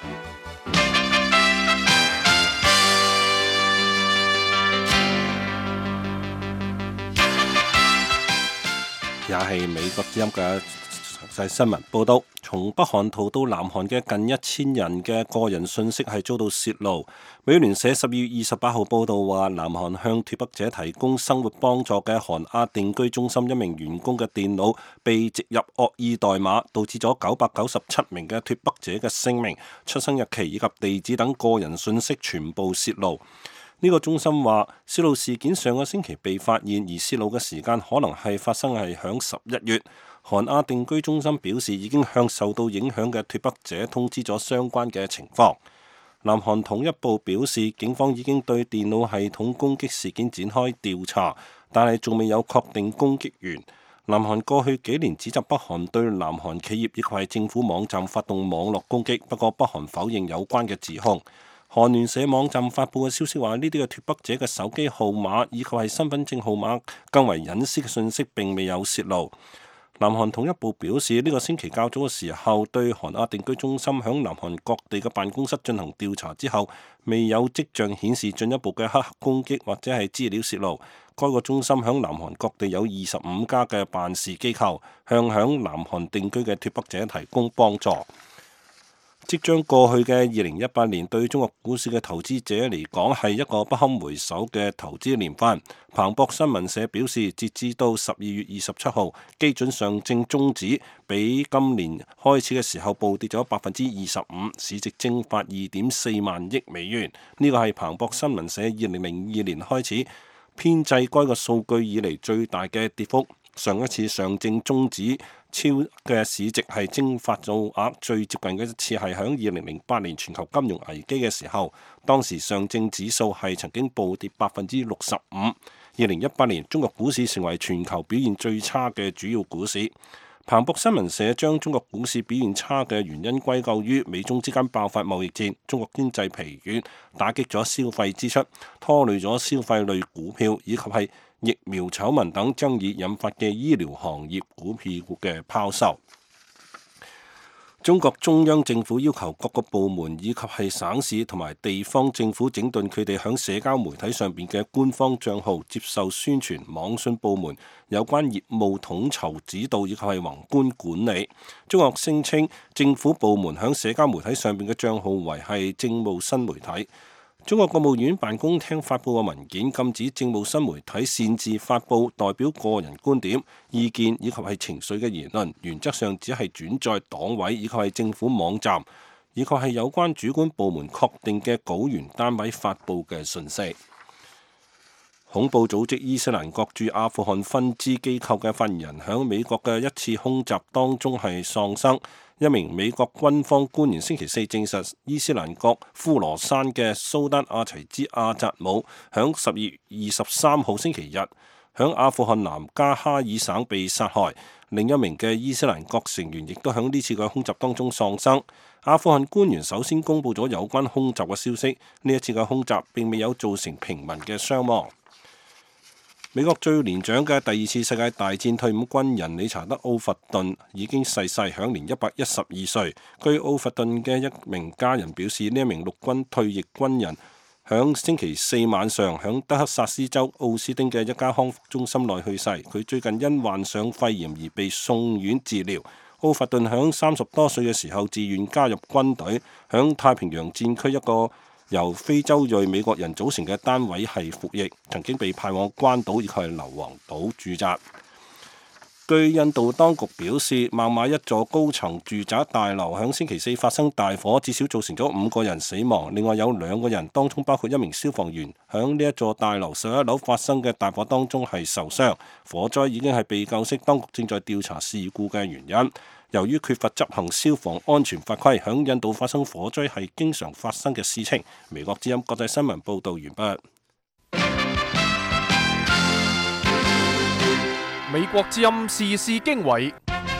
也係美國之音嘅詳細新聞報道，從北韓逃到南韓嘅近一千人嘅個人信息係遭到洩露。美聯社十二月二十八號報道話，南韓向脫北者提供生活幫助嘅韓亞定居中心一名員工嘅電腦被植入惡意代碼，導致咗九百九十七名嘅脫北者嘅姓名、出生日期以及地址等個人信息全部洩露。呢個中心話，洩露事件上個星期被發現，而洩露嘅時間可能係發生係響十一月。韓亞定居中心表示，已經向受到影響嘅脫北者通知咗相關嘅情況。南韓統一部表示，警方已經對電腦系統攻擊事件展開調查，但係仲未有確定攻擊源。南韓過去幾年指責北韓對南韓企業以及係政府網站發動網絡攻擊，不過北韓否認有關嘅指控。韓聯社網站發布嘅消息話，呢啲嘅脫北者嘅手機號碼以及係身份證號碼更為隱私嘅信息並未有泄露。南韓統一部表示，呢、這個星期較早嘅時候，對韓亞定居中心響南韓各地嘅辦公室進行調查之後，未有跡象顯示進一步嘅黑客攻擊或者係資料泄露。該個中心響南韓各地有二十五家嘅辦事機構，向響南韓定居嘅脫北者提供幫助。即將過去嘅二零一八年對中國股市嘅投資者嚟講係一個不堪回首嘅投資年份。彭博新聞社表示，截至到十二月二十七號，基準上證綜指比今年開始嘅時候暴跌咗百分之二十五，市值蒸發二點四萬億美元。呢個係彭博新聞社二零零二年開始編製該個數據以嚟最大嘅跌幅。上一次上證綜指超嘅市值係蒸發數額最接近嘅一次係響二零零八年全球金融危機嘅時候，當時上證指數係曾經暴跌百分之六十五。二零一八年中國股市成為全球表現最差嘅主要股市。彭博新聞社將中國股市表現差嘅原因歸咎於美中之間爆發貿易戰、中國經濟疲軟，打擊咗消費支出，拖累咗消費類股票，以及係疫苗醜聞等爭議引發嘅醫療行業股票嘅拋售。中國中央政府要求各個部門以及係省市同埋地方政府整頓佢哋響社交媒體上邊嘅官方帳號，接受宣傳。網信部門有關業務統籌指導以及係宏觀管理。中國聲稱政府部門響社交媒體上邊嘅帳號為係政務新媒體。中國國務院辦公廳發布嘅文件禁止政務新媒體擅自發布代表個人觀點、意見以及係情緒嘅言論，原則上只係轉載黨委以及係政府網站，以及係有關主管部門確定嘅稿源單位發布嘅訊息。恐怖組織伊斯蘭國駐阿富汗分支機構嘅發言人響美國嘅一次空襲當中係喪生。一名美國軍方官員星期四證實，伊斯蘭國呼羅珊嘅蘇丹阿齊茲阿扎姆響十二月二十三號星期日響阿富汗南加哈爾省被殺害。另一名嘅伊斯蘭國成員亦都響呢次嘅空襲當中喪生。阿富汗官員首先公布咗有關空襲嘅消息，呢一次嘅空襲並未有造成平民嘅傷亡。美國最年長嘅第二次世界大戰退伍軍人理查德·奧弗頓已經逝世，享年一百一十二歲。據奧弗頓嘅一名家人表示，呢一名陸軍退役軍人響星期四晚上響德克薩斯州奧斯丁嘅一家康復中心內去世。佢最近因患上肺炎而被送院治療。奧弗頓響三十多歲嘅時候自願加入軍隊，響太平洋戰區一個由非洲裔美國人組成嘅單位係服役，曾經被派往關島以及係硫磺島駐紮。 據印度當局表示，孟買一座高層住宅大樓響星期四發生大火，至少造成咗五個人死亡，另外有兩個人，當中包括一名消防員，響呢一座大樓十一樓發生嘅大火當中係受傷。火災已經係被救熄，當局正在調查事故嘅原因。由於缺乏執行消防安全法規，響印度發生火災係經常發生嘅事情。美國之音國際新聞報導完畢。 美國之音時事經緯，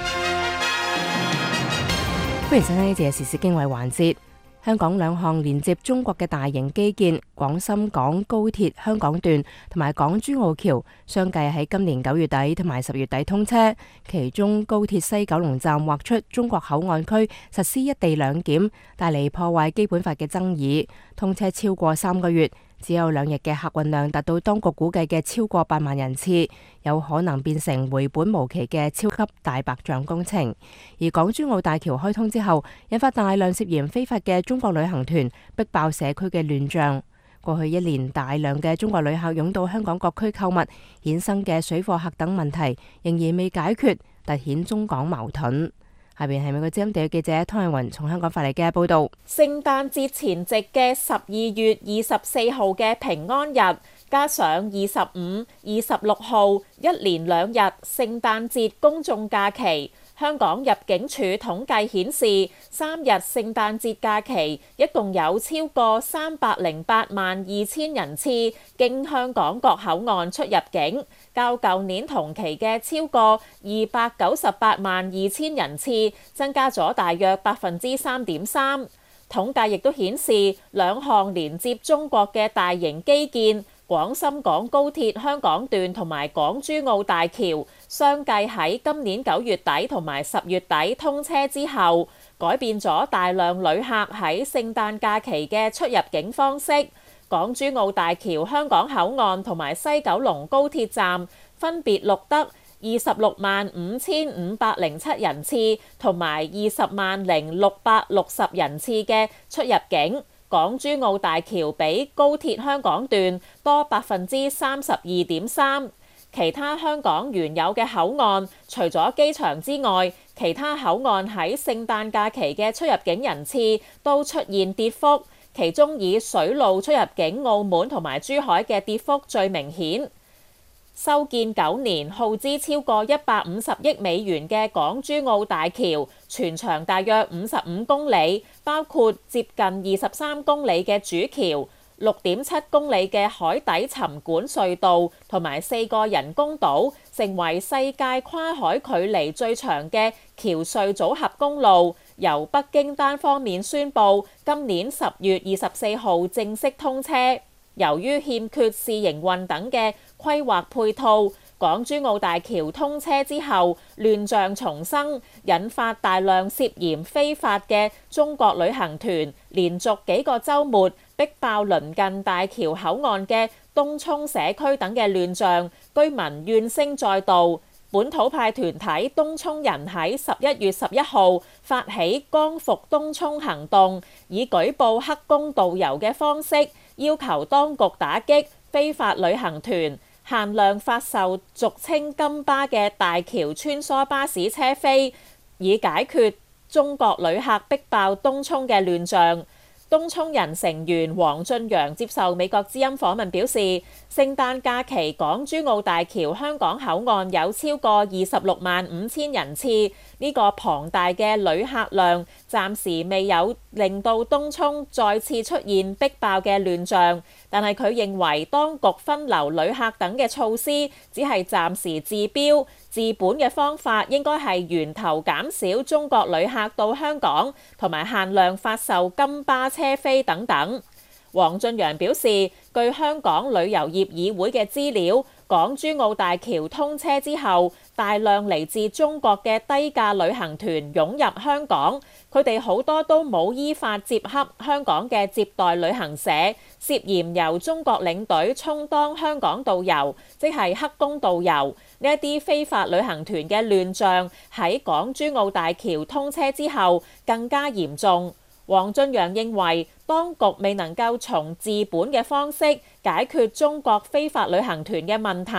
歡迎收聽呢節嘅時事經緯環節。香港兩項連接中國嘅大型基建廣深港高鐵香港段同埋港珠澳橋，相繼喺今年九月底同埋十月底通車。其中高鐵西九龍站劃出中國口岸區實施一地兩檢，帶嚟破壞基本法嘅爭議。通車超過三個月，只有兩日嘅客運量達到當局估計嘅超過八萬人次，有可能變成回本無期嘅超級大白象工程。而港珠澳大橋開通之後，引發大量涉嫌非法嘅中國旅行團逼爆社區嘅亂象。過去一年，大量嘅中國旅客湧到香港各區購物，衍生嘅水貨客等問題仍然未解決，凸顯中港矛盾。下邊係美國之音地記者湯藝雲從香港發嚟嘅報道。 聖誕節前夕嘅十二月二十四號嘅平安日，加上二十五、二十六號一連兩日聖誕節公眾假期，香港入境處統計顯示，三日聖誕節假期一共有超過三百零八萬二千人次經香港各口岸出入境，較舊年同期嘅超過二百九十八萬二千人次增加咗大約百分之三點三。統計亦都顯示，兩項連接中國嘅大型基建廣深港高鐵香港段同埋港珠澳大橋，相繼喺今年九月底同埋十月底通車之後，改變咗大量旅客喺聖誕假期嘅出入境方式。港珠澳大橋香港口岸同埋西九龍高鐵站分別錄得二十六萬五千五百零七人次同埋二十萬零六百六十人次嘅出入境。港珠澳大橋比高鐵香港段多百分之三十二點三。其他香港原有嘅口岸，除咗機場之外，其他口岸喺聖誕假期嘅出入境人次都出現跌幅，其中以水路出入境澳門同埋珠海嘅跌幅最明顯。修建九年，耗資超過一百五十億美元嘅港珠澳大橋，全長大約五十五公里，包括接近二十三公里嘅主橋、六點七公里嘅海底沉管隧道同埋四個人工島，成為世界跨海距離最長嘅橋隧組合公路。由北京單方面宣布，今年十月二十四號正式通車。由於欠缺試營運等嘅規劃配套，港珠澳大橋通車之後，亂象重生，引發大量涉嫌非法嘅中國旅行團，連續幾個週末逼爆鄰近大橋口岸嘅東涌社區等嘅亂象，居民怨聲載道。本土派團體東涌人喺十一月十一號發起光復東涌行動，以舉報黑工導遊嘅方式，要求當局打擊非法旅行團，限量發售俗稱金巴嘅大橋穿梭巴士車飛，以解決中國旅客逼爆東涌嘅亂象。東涌人成員黃俊陽接受美國之音訪問表示，聖誕假期港珠澳大橋香港口岸有超過二十六萬五千人次，呢個龐大嘅旅客量暫時未有令到東涌再次出現逼爆嘅亂象，但係佢認為當局分流旅客等嘅措施只係暫時治標，治本嘅方法應該係源頭減少中國旅客到香港，同埋限量發售金巴車飛等等。黃俊陽表示，據香港旅遊業議會嘅資料，港珠澳大橋通車之後，大量嚟自中國嘅低價旅行團湧入香港，佢哋好多都冇依法接洽香港嘅接待旅行社，涉嫌由中國領隊充當香港導遊，即係黑工導遊。呢一啲非法旅行團嘅亂象喺港珠澳大橋通車之後更加嚴重。黃俊陽認為，當局未能夠從治本嘅方式解決中國非法旅行團嘅問題，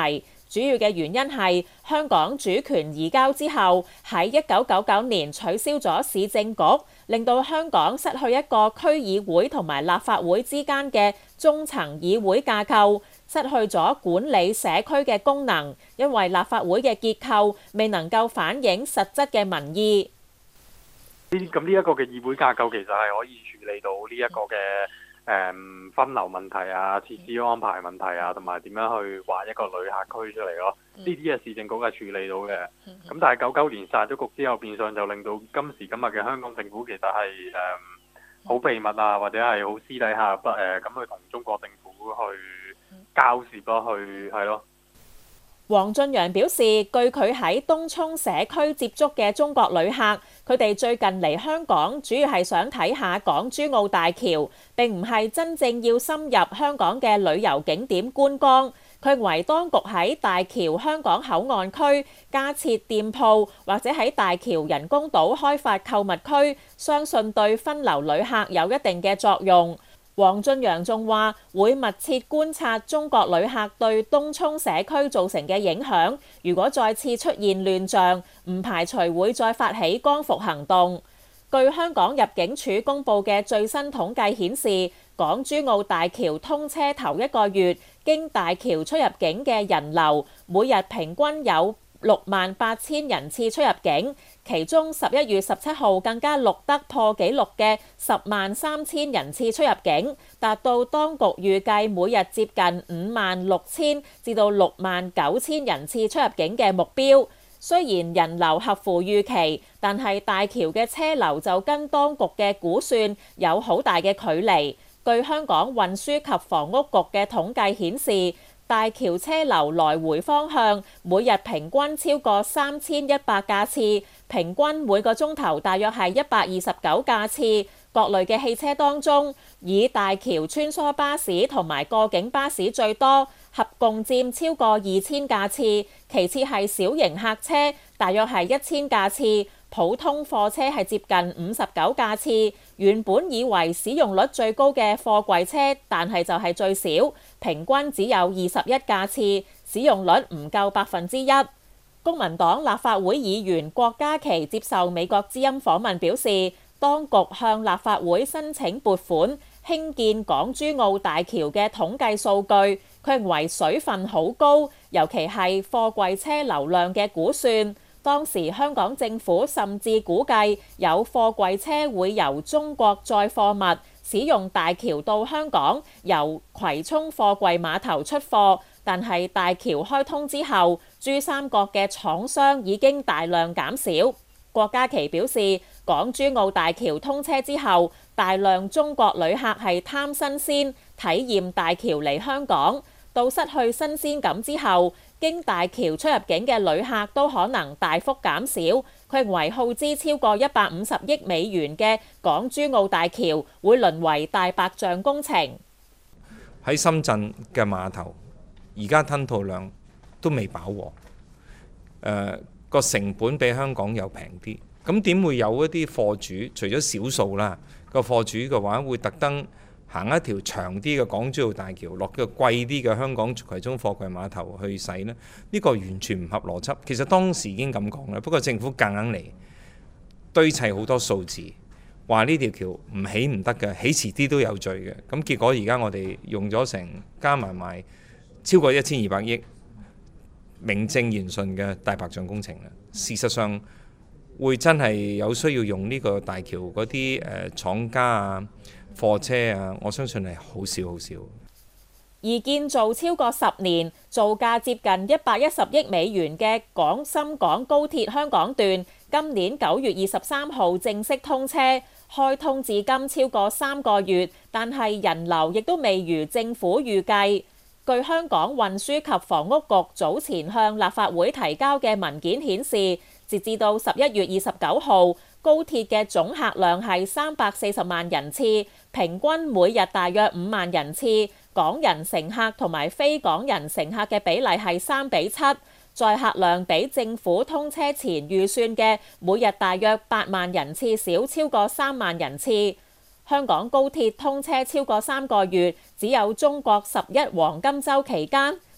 主要嘅原因係香港主權移交之後，喺一九九九年取消咗市政局，令到香港失去一個區議會同埋立法會之間嘅中層議會架構，失去咗管理社區嘅功能，因為立法會嘅結構未能夠反映實質嘅民意。 呢咁呢一個嘅議會架構其實係可以處理到呢一個嘅誒分流問題啊、設施安排問題啊，同埋點樣去劃一個旅客區出嚟咯。呢啲係市政局係處理到嘅。咁但係九九年殺咗局之後，變相就令到今時今日嘅香港政府其實係誒好秘密啊，或者係好私底下不誒咁去同中國政府去交涉咯，去係咯。 黃俊陽表示，據佢喺東涌社區接觸嘅中國旅客，佢哋最近嚟香港主要係想睇下港珠澳大橋，並唔係真正要深入香港嘅旅遊景點觀光。佢認為當局喺大橋香港口岸區加設店鋪，或者喺大橋人工島開發購物區，相信對分流旅客有一定嘅作用。黃俊陽仲話會密切觀察中國旅客對東涌社區造成嘅影響，如果再次出現亂象，唔排除會再發起光復行動。據香港入境處公佈嘅最新統計顯示，港珠澳大橋通車頭一個月，經大橋出入境嘅人流每日平均有六萬八千人次出入境，其中十一月十七號更加錄得破紀錄嘅十萬三千人次出入境，達到當局預計每日接近五萬六千至到六萬九千人次出入境嘅目標。雖然人流合乎預期，但係大橋嘅車流就跟當局嘅估算有好大嘅距離。據香港運輸及房屋局嘅統計顯示，大橋車流來回方向每日平均超過三千一百架次，平均每個鐘頭大約係一百二十九架次。各類嘅汽車當中，以大橋穿梭巴士同埋過境巴士最多，合共佔超過二千架次。其次係小型客車，大約係一千架次。普通貨車係接近五十九架次。原本以為使用率最高嘅貨櫃車，但係就係最少，平均只有二十一架次，使用率唔夠百分之一。公民黨立法會議員郭家麒接受美國之音訪問表示，當局向立法會申請撥款興建港珠澳大橋嘅統計數據，佢認為水分好高，尤其係貨櫃車流量嘅估算。當時香港政府甚至估計有貨櫃車會由中國載貨物，使用大橋到香港，由葵涌貨櫃碼頭出貨。但係大橋開通之後，珠三角嘅廠商已經大量減少。郭家麒表示，港珠澳大橋通車之後，大量中國旅客係貪新鮮，體驗大橋嚟香港，到失去新鮮感之後，經大橋出入境嘅旅客都可能大幅減少。佢認為耗資超過一百五十億美元嘅港珠澳大橋會淪為大白象工程。 喺深圳嘅碼頭，而家吞吐量都未飽和，誒、呃、個成本比香港又平啲。咁點會有一啲貨主，除咗少數啦，個貨主嘅話會特登行一條長啲嘅港珠澳大橋，落個貴啲嘅香港葵涌貨櫃碼頭去使呢？呢、呢個完全唔合邏輯。其實當時已經咁講啦，不過政府夾硬嚟堆砌好多數字，話呢條橋唔起唔得嘅，起遲啲都有罪嘅。咁結果而家我哋用咗成加埋埋超過一千二百億，名正言順嘅大白象工程啦。事實上會真係有需要用呢個大橋嗰啲誒廠家啊、貨車啊，我相信係好少好少。 而建造超過十年、造價接近一百一十億美元嘅廣深港高鐵香港段，今年九月二十三號正式通車，開通至今超過三個月，但係人流亦都未如政府預計。據香港運輸及房屋局早前向立法會提交嘅文件顯示，截至到十一月二十九號，高鐵嘅總客量係三百四十萬人次，平均每日大約五萬人次。港人乘客同埋非港人乘客嘅比例係三比七，載客量比政府通車前預算嘅每日大約八萬人次少超過三萬人次。香港高鐵通車超過三個月，只有中國十一黃金週期間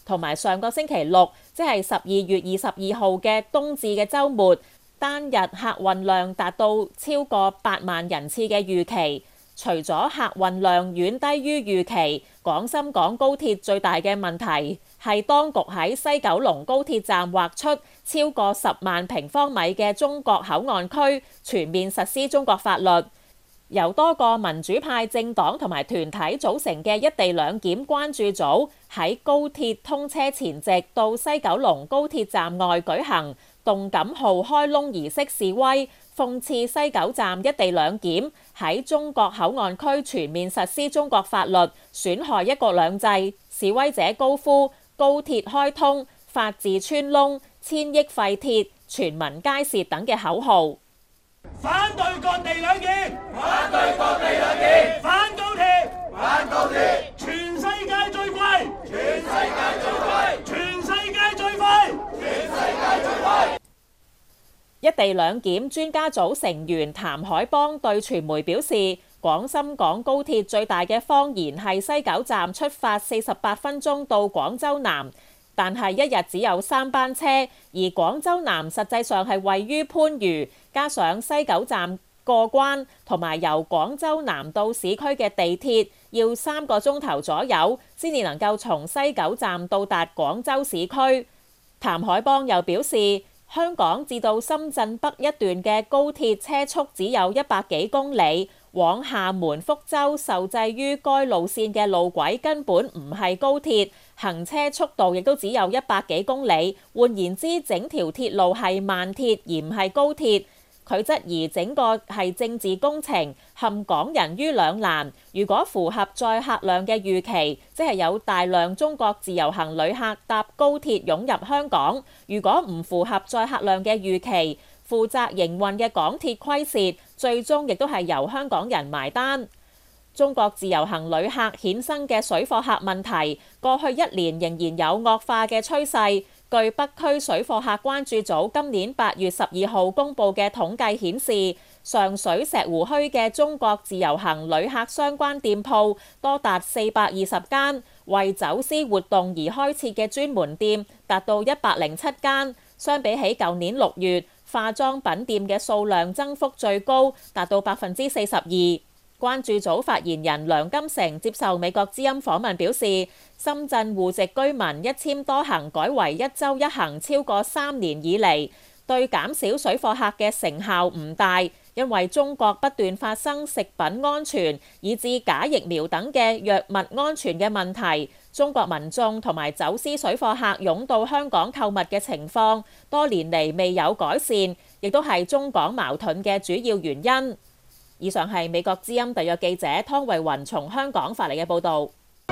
同埋上個星期六，即係十二月二十二號嘅冬至嘅週末，單日客運量達到超過八萬人次嘅預期。除咗客運量遠低於預期，廣深港高鐵最大嘅問題係當局喺西九龍高鐵站劃出超過十萬平方米嘅中國口岸區，全面實施中國法律。由多個民主派政黨同埋團體組成嘅一地兩檢關注組喺高鐵通車前夕到西九龍高鐵站外舉行動感號開窿儀式示威，諷刺西九站一地兩檢喺中國口岸區全面實施中國法律，損害一國兩制。示威者高呼高鐵開通、法治穿窿、千億廢鐵、全民皆蝕等嘅口號。 反對割地兩檢，反對割地兩檢，反高鐵，反高鐵，全世界最貴，全世界最貴，全世界最快，全世界最快。 一地兩檢專家組成員譚海邦對傳媒表示，廣深港高鐵最大嘅謊言係西九站出發四十八分鐘到廣州南，但係一日只有三班車，而廣州南實際上係位於番禺，加上西九站過關同埋由廣州南到市區嘅地鐵，要三個鐘頭左右先至能夠從西九站到達廣州市區。譚海邦又表示，香港至到深圳北一段嘅高鐵車速只有一百幾公里，往廈門、福州受制於該路線嘅路軌根本唔係高鐵，行車速度亦都只有一百幾公里。換言之，整條鐵路係慢鐵而唔係高鐵。佢質疑整個係政治工程，陷港人於兩難。如果符合載客量嘅預期，即係有大量中國自由行旅客搭高鐵湧入香港；如果唔符合載客量嘅預期，負責營運嘅港鐵虧蝕，最終亦都係由香港人埋單。中國自由行旅客衍生嘅水貨客問題，過去一年仍然有惡化嘅趨勢。據北區水貨客關注組今年八月十二號公佈嘅統計顯示，上水石湖墟嘅中國自由行旅客相關店鋪多達四百二十間，為走私活動而開設嘅專門店達到一百零七間。相比起舊年六月，化妝品店嘅數量增幅最高，達到百分之四十二。關注組發言人梁金成接受美國之音訪問表示，深圳戶籍居民一簽多行改為一週一行超過三年以嚟，對減少水貨客嘅成效唔大，因為中國不斷發生食品安全以至假疫苗等嘅藥物安全嘅問題，中國民眾同埋走私水貨客湧到香港購物嘅情況多年嚟未有改善，亦都係中港矛盾嘅主要原因。以上係美國之音特約記者湯慧雲從香港發嚟嘅報導。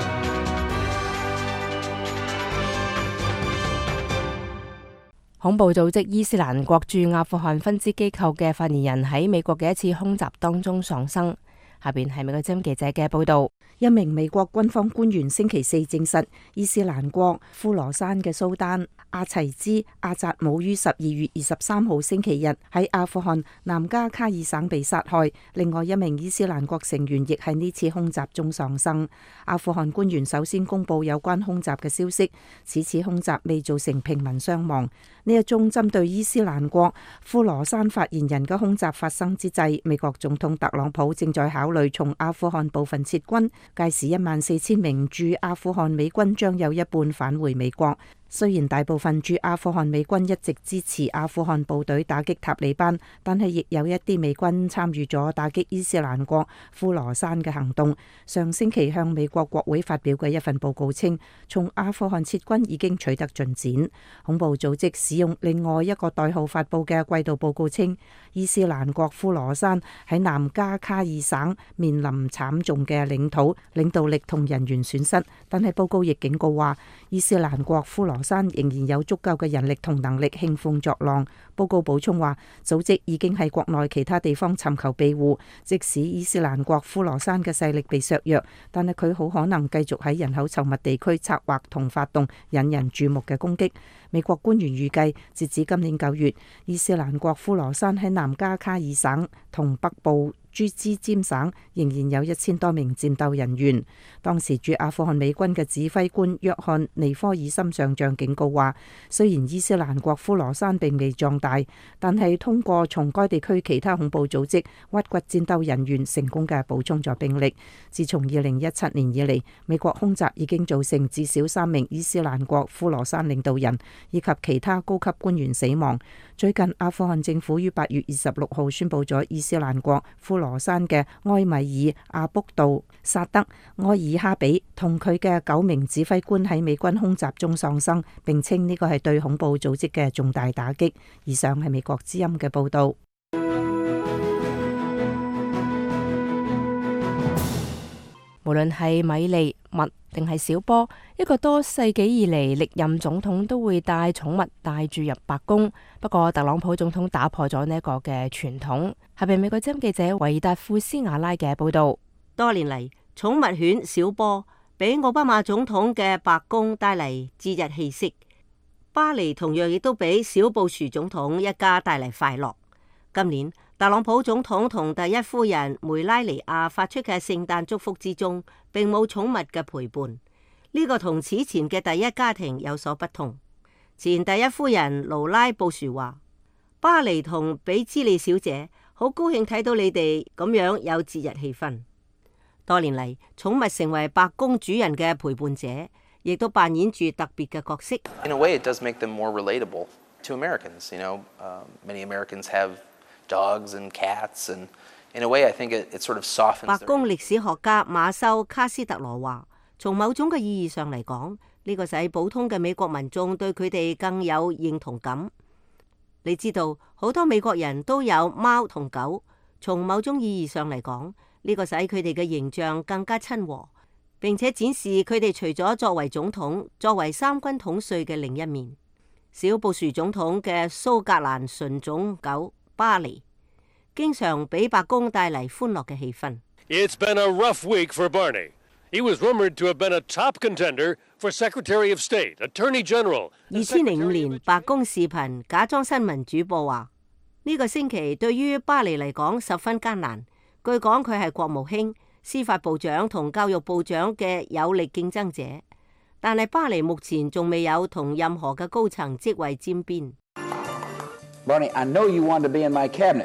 恐怖組織伊斯蘭國駐阿富汗分支機構嘅發言人喺美國嘅一次空襲當中喪生。下邊係美國之音記者嘅報導。 一名美國軍方官員星期四證實，伊斯蘭國呼羅珊嘅蘇丹阿齊茲阿扎姆於十二月二十三號星期日喺阿富汗南加卡爾省被殺害，另外一名伊斯蘭國成員亦喺呢次空襲中喪生。阿富汗官員首先公布有關空襲嘅消息，此次空襲未造成平民傷亡。呢一宗針對伊斯蘭國呼羅珊發言人嘅空襲發生之際，美國總統特朗普正在考慮從阿富汗部分撤軍，屆時一萬四千名駐阿富汗美軍將有一半返回美國。雖然大部分駐阿富汗美軍一直支持阿富汗部隊打擊塔利班，但係亦有一啲美軍參與咗打擊伊斯蘭國呼羅珊嘅行動。上星期向美國國會發表嘅一份報告稱，從阿富汗撤軍已經取得進展。恐怖組織使用另外一個代號發布嘅季度報告稱，伊斯蘭國呼羅珊喺南加卡爾省面臨慘重嘅領土、領導力同人員損失，但係報告亦警告話，伊斯蘭國呼羅山仍然有足夠嘅人力同能力興風作浪。報告補充話，組織已經喺國內其他地方尋求庇護，即使伊斯蘭國呼羅珊嘅勢力被削弱，但係佢好可能繼續喺人口稠密地區策劃同發動引人注目嘅攻擊。美國官員預計，截至今年九月，伊斯蘭國呼羅珊喺南加卡爾省同北部朱茲詹省仍然有一千多名戰鬥人員。當時駐阿富汗美軍嘅指揮官約翰尼科爾森上將警告話，雖然伊斯蘭國呼羅珊並未壯大，但係通過從該地區其他恐怖組織挖掘戰鬥人員，成功嘅補充咗兵力。自從二零一七年以嚟，美國空襲已經造成至少三名伊斯蘭國呼羅珊領導人以及其他高級官員死亡。最近阿富汗政府於八月二十六號宣布咗伊斯蘭國呼羅珊嘅埃米爾阿卜杜薩德埃爾哈比同佢嘅九名指揮官喺美軍空襲中喪生，並稱呢個係對恐怖組織嘅重大打擊。以上係美國之音嘅報道。 無論係米利、麥定係小波，一個多世紀以嚟歷任總統都會帶寵物帶住入白宮。不過特朗普總統打破咗呢一個嘅傳統。下邊美國之音記者維達富斯瓦拉嘅報道。 多年嚟，寵物犬小波俾奧巴馬總統嘅白宮帶嚟節日氣息。巴黎同樣亦都俾小布殊總統一家帶嚟快樂。今年特朗普總統同第一夫人梅拉尼亞發出嘅聖誕祝福之中，並冇寵物嘅陪伴。呢個同此前嘅第一家庭有所不同。前第一夫人勞拉布殊話：巴黎同比茲利小姐好高興睇到你哋咁樣有節日氣氛。多年嚟，寵物成為白宮主人嘅陪伴者，亦都扮演住特別嘅角色。 In a way, it does make them more relatable to Americans. You know, uh, many Americans have dogs and cats, and in a way, I think it, it sort of softens. 白宮歷史學家馬修卡斯特羅話：從某種嘅意義上嚟講，呢個使普通嘅美國民眾對佢哋更有認同感。你知道，好多美國人都有貓同狗，從某種意義上嚟講，呢個使佢哋嘅形象更加親和，並且展示佢哋除咗作為總統、作為三軍統帥嘅另一面。小布殊總統嘅蘇格蘭純種狗巴尼，經常俾白宮帶嚟歡樂嘅氣氛。 It's been a rough week for Barney. He was rumored to have been a top contender for Secretary of State, Attorney General. 二千零五年，白宮視頻假裝新聞主播話：呢個星期對於巴尼嚟講十分艱難。據講佢係國務卿、司法部長同教育部長嘅有力競爭者，但係巴尼目前仲未有同任何嘅高層職位沾邊。 Barney, I know you want to be in my cabinet,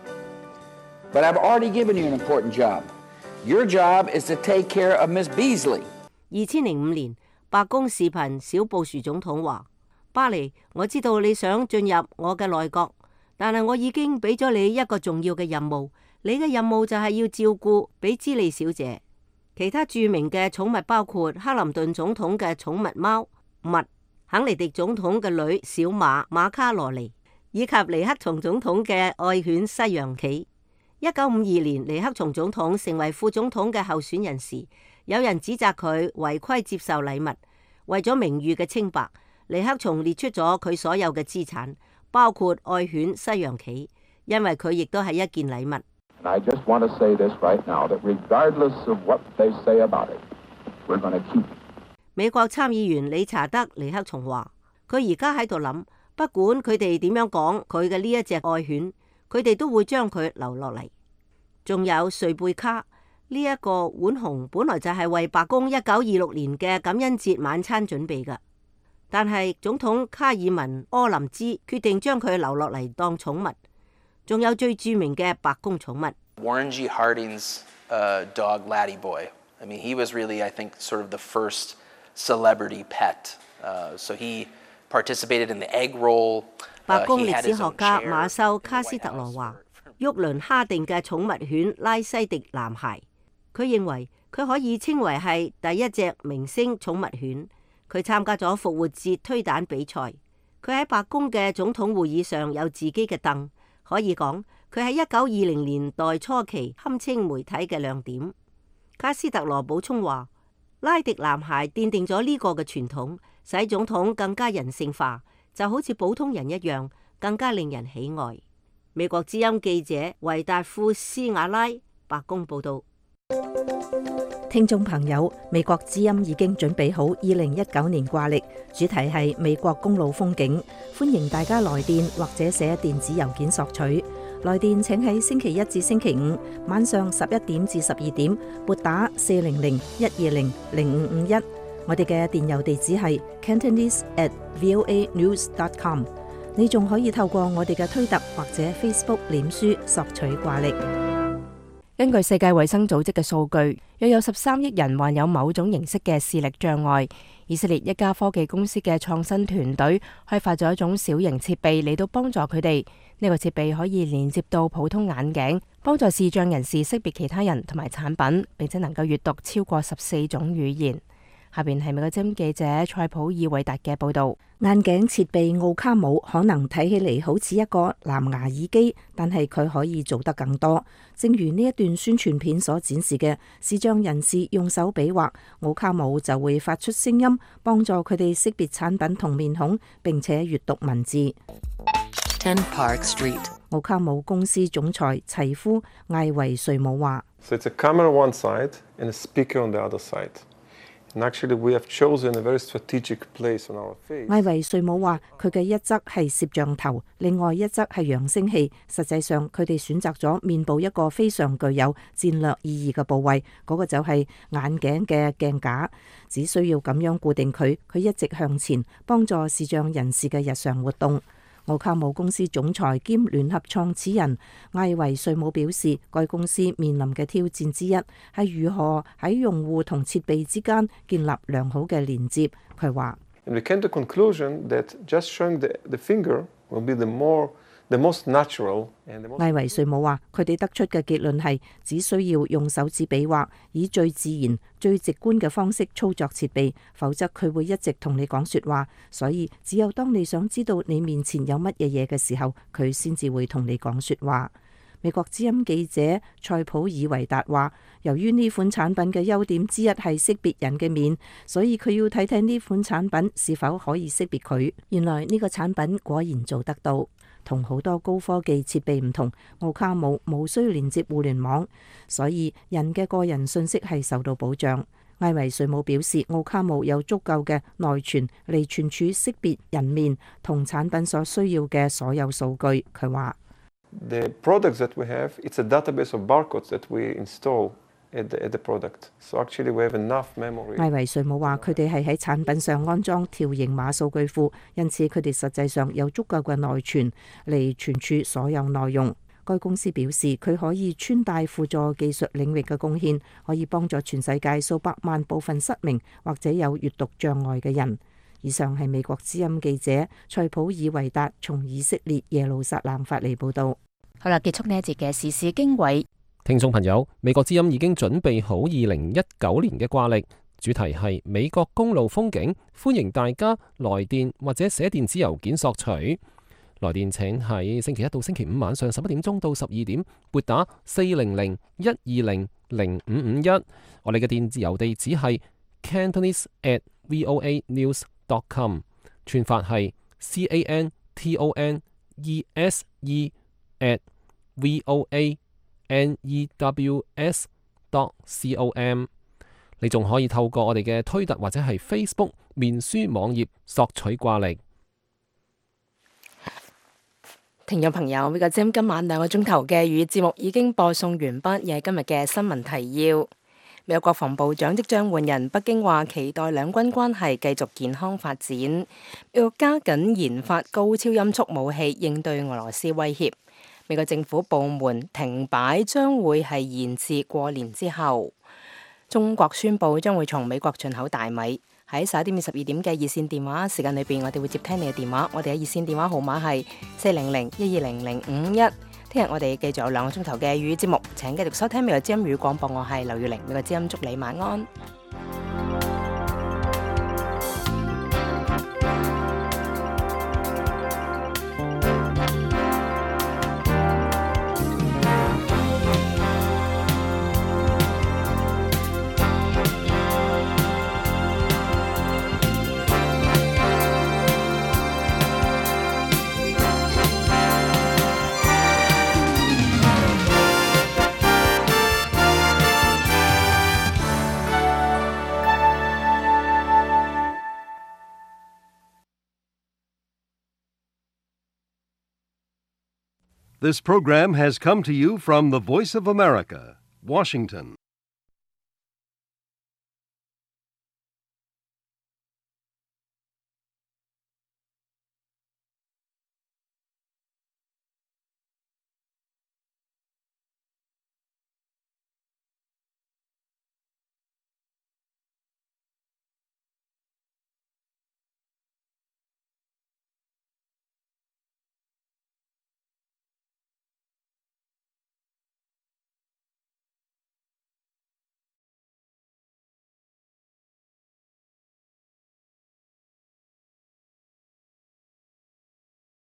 but I've already given you an important job. Your job is to take care of Miss Beasley. 二千零五年，白宮視頻小布殊總統話：巴尼，我知道你想進入我嘅內閣，但係我已經俾咗你一個重要嘅任務。你嘅任務就係要照顧比茲利小姐。其他著名嘅寵物包括克林頓總統嘅寵物貓麥、肯尼迪總統嘅女小馬馬卡羅尼，以及尼克松總統嘅愛犬西洋棋。一九五二年，尼克松總統成為副總統嘅候選人時，有人指責佢違規接受禮物。為咗名譽嘅清白，尼克松列出咗佢所有嘅資產，包括愛犬西洋棋，因為佢亦都係一件禮物。 I just want to say this right now, that regardless of what they say about it, we're going to keep it. 美國參議員理查德尼克松話：佢而家喺度諗，不管佢哋點樣講佢嘅呢一隻愛犬，佢哋都會將佢留落嚟。仲有瑞貝卡呢一個浣熊，本來就係為白宮一九二六年嘅感恩節晚餐準備㗎，但係總統卡爾文柯林茲決定將佢留落嚟當寵物。仲有最著名嘅白宮寵物 Warren G. Harding's uh, dog Laddie Boy. I mean, he was really, I think, sort of the first celebrity pet. Uh, so he participated in the egg roll. 白宮歷史學家馬修卡斯特羅話：沃倫哈定嘅寵物犬拉西迪男孩，佢認為佢可以稱為係第一隻明星寵物犬。佢參加咗復活節推蛋比賽，佢喺白宮嘅總統會議上有自己嘅凳。可以講，佢喺一九二零年代初期堪稱媒體嘅亮點。卡斯特羅補充話：拉迪男孩奠定咗呢個嘅傳統，使總統更加人性化，就好似普通人一樣，更加令人喜愛。美國之音記者維達夫斯瓦拉，白宮報道。 聽眾朋友，美國之音已經準備好二零一九年掛曆，主題係美國公路風景，歡迎大家來電或者寫電子郵件索取。 來電請喺星期一至星期五晚上十一點至十二點撥打四零零一二零零五五一。我哋嘅電郵地址係 cantonese at voa news dot com。你仲可以透過我哋嘅推特或者 Facebook 臉書索取掛曆。 根據世界衛生組織嘅數據，約有十三億人患有某種形式嘅視力障礙。以色列一家科技公司嘅創新團隊開發咗一種小型設備嚟到幫助佢哋。呢個設備可以連接到普通眼鏡，幫助視障人士識別其他人同埋產品，並且能夠閱讀超過十四種語言。下邊係美國之音記者塞普爾維達嘅報道。 眼鏡設備奧卡姆可能睇起嚟好似一個藍牙耳機，但係佢可以做得更多。正如呢一段宣傳片所展示嘅，視障人士用手比劃，奧卡姆就會發出聲音，幫助佢哋識別產品同面孔，並且閱讀文字。 ten Park Street 奧卡姆公司總裁齊夫艾維瑞姆話 ：So it's a camera one side and a speaker on the other side. And actually, we have chosen a very strategic place on our face. 艾維瑞姆話：佢嘅一側係攝像頭，另外一側係揚聲器。實際上，佢哋選擇咗面部一個非常具有戰略意義嘅部位，嗰、那個就係眼鏡嘅鏡架。只需要咁樣固定佢，佢一直向前，幫助視障人士嘅日常活動。奧卡姆公司總裁兼聯合創始人艾維瑞姆表示，該公司面臨嘅挑戰之一係如何喺用戶同設備之間建立良好嘅連接。佢話： We came to conclusion that just showing the the finger will be the more the most natural and the most。 艾維瑞姆話：佢哋得出嘅結論係，只需要用手指比劃，以最自然、最直觀嘅方式操作設備，否則佢會一直同你講說話。所以只有當你想知道你面前有乜嘢嘢嘅時候，佢先至會同你講說話。美國之音記者塞普爾維達話：由於呢款產品嘅優點之一係識別人嘅面，所以佢要睇睇呢款產品是否可以識別佢。原來呢個產品果然做得到。同好多高科技設備唔同，奧卡姆無需連接互聯網，所以人嘅個人信息係受到保障。艾維瑞姆表示，奧卡姆有足夠嘅內存嚟存儲識別人面同產品所需要嘅所有數據。佢話 ：The products that we have, it's a database of barcodes that we install at the, at the product. So actually we have enough memory. 艾維瑞姆話：佢哋係喺產品上安裝條形碼數據庫，因此佢哋實際上有足夠嘅內存嚟存儲所有內容。該公司表示，佢可以穿戴輔助技術領域嘅貢獻，可以幫助全世界數百萬部分失明或者有閱讀障礙嘅人。以上係美國之音記者塞普爾維達從以色列耶路撒冷發嚟報道。 好啦，結束呢一節嘅時事經緯。 聽眾朋友，美國之音已經準備好二零一九年嘅掛曆，主題係美國公路風景，歡迎大家來電或者寫電子郵件索取。來電請喺星期一到星期五晚上十一點鐘到十二點撥打四零零一二零零五五一。我哋嘅電子郵地址係 cantonese at voa news dot com， 串法係 c a n t o n e s e at voa news dot com。 你仲可以透過我哋嘅推特或者係 Facebook 面書網頁索取掛曆。 聽眾朋友，呢個今今晚兩個鐘頭嘅粵語節目已經播送完畢，亦係今日嘅新聞提要。美國國防部長即將換人，北京話期待兩軍關係繼續健康發展。美國加緊研發高超音速武器應對俄羅斯威脅。美國政府部門停擺將會係延至過年之後。中國宣布將會從美國進口大米。喺十一點至十二點嘅熱線電話時間裏邊，我哋會接聽你嘅電話。我哋嘅熱線電話號碼係四零零一二零零五一。聽日我哋繼續有兩個鐘頭嘅粵語節目，請繼續收聽美國之音語廣播。我係劉月玲，美國之音祝你晚安。 This program has come to you from the Voice of America, Washington.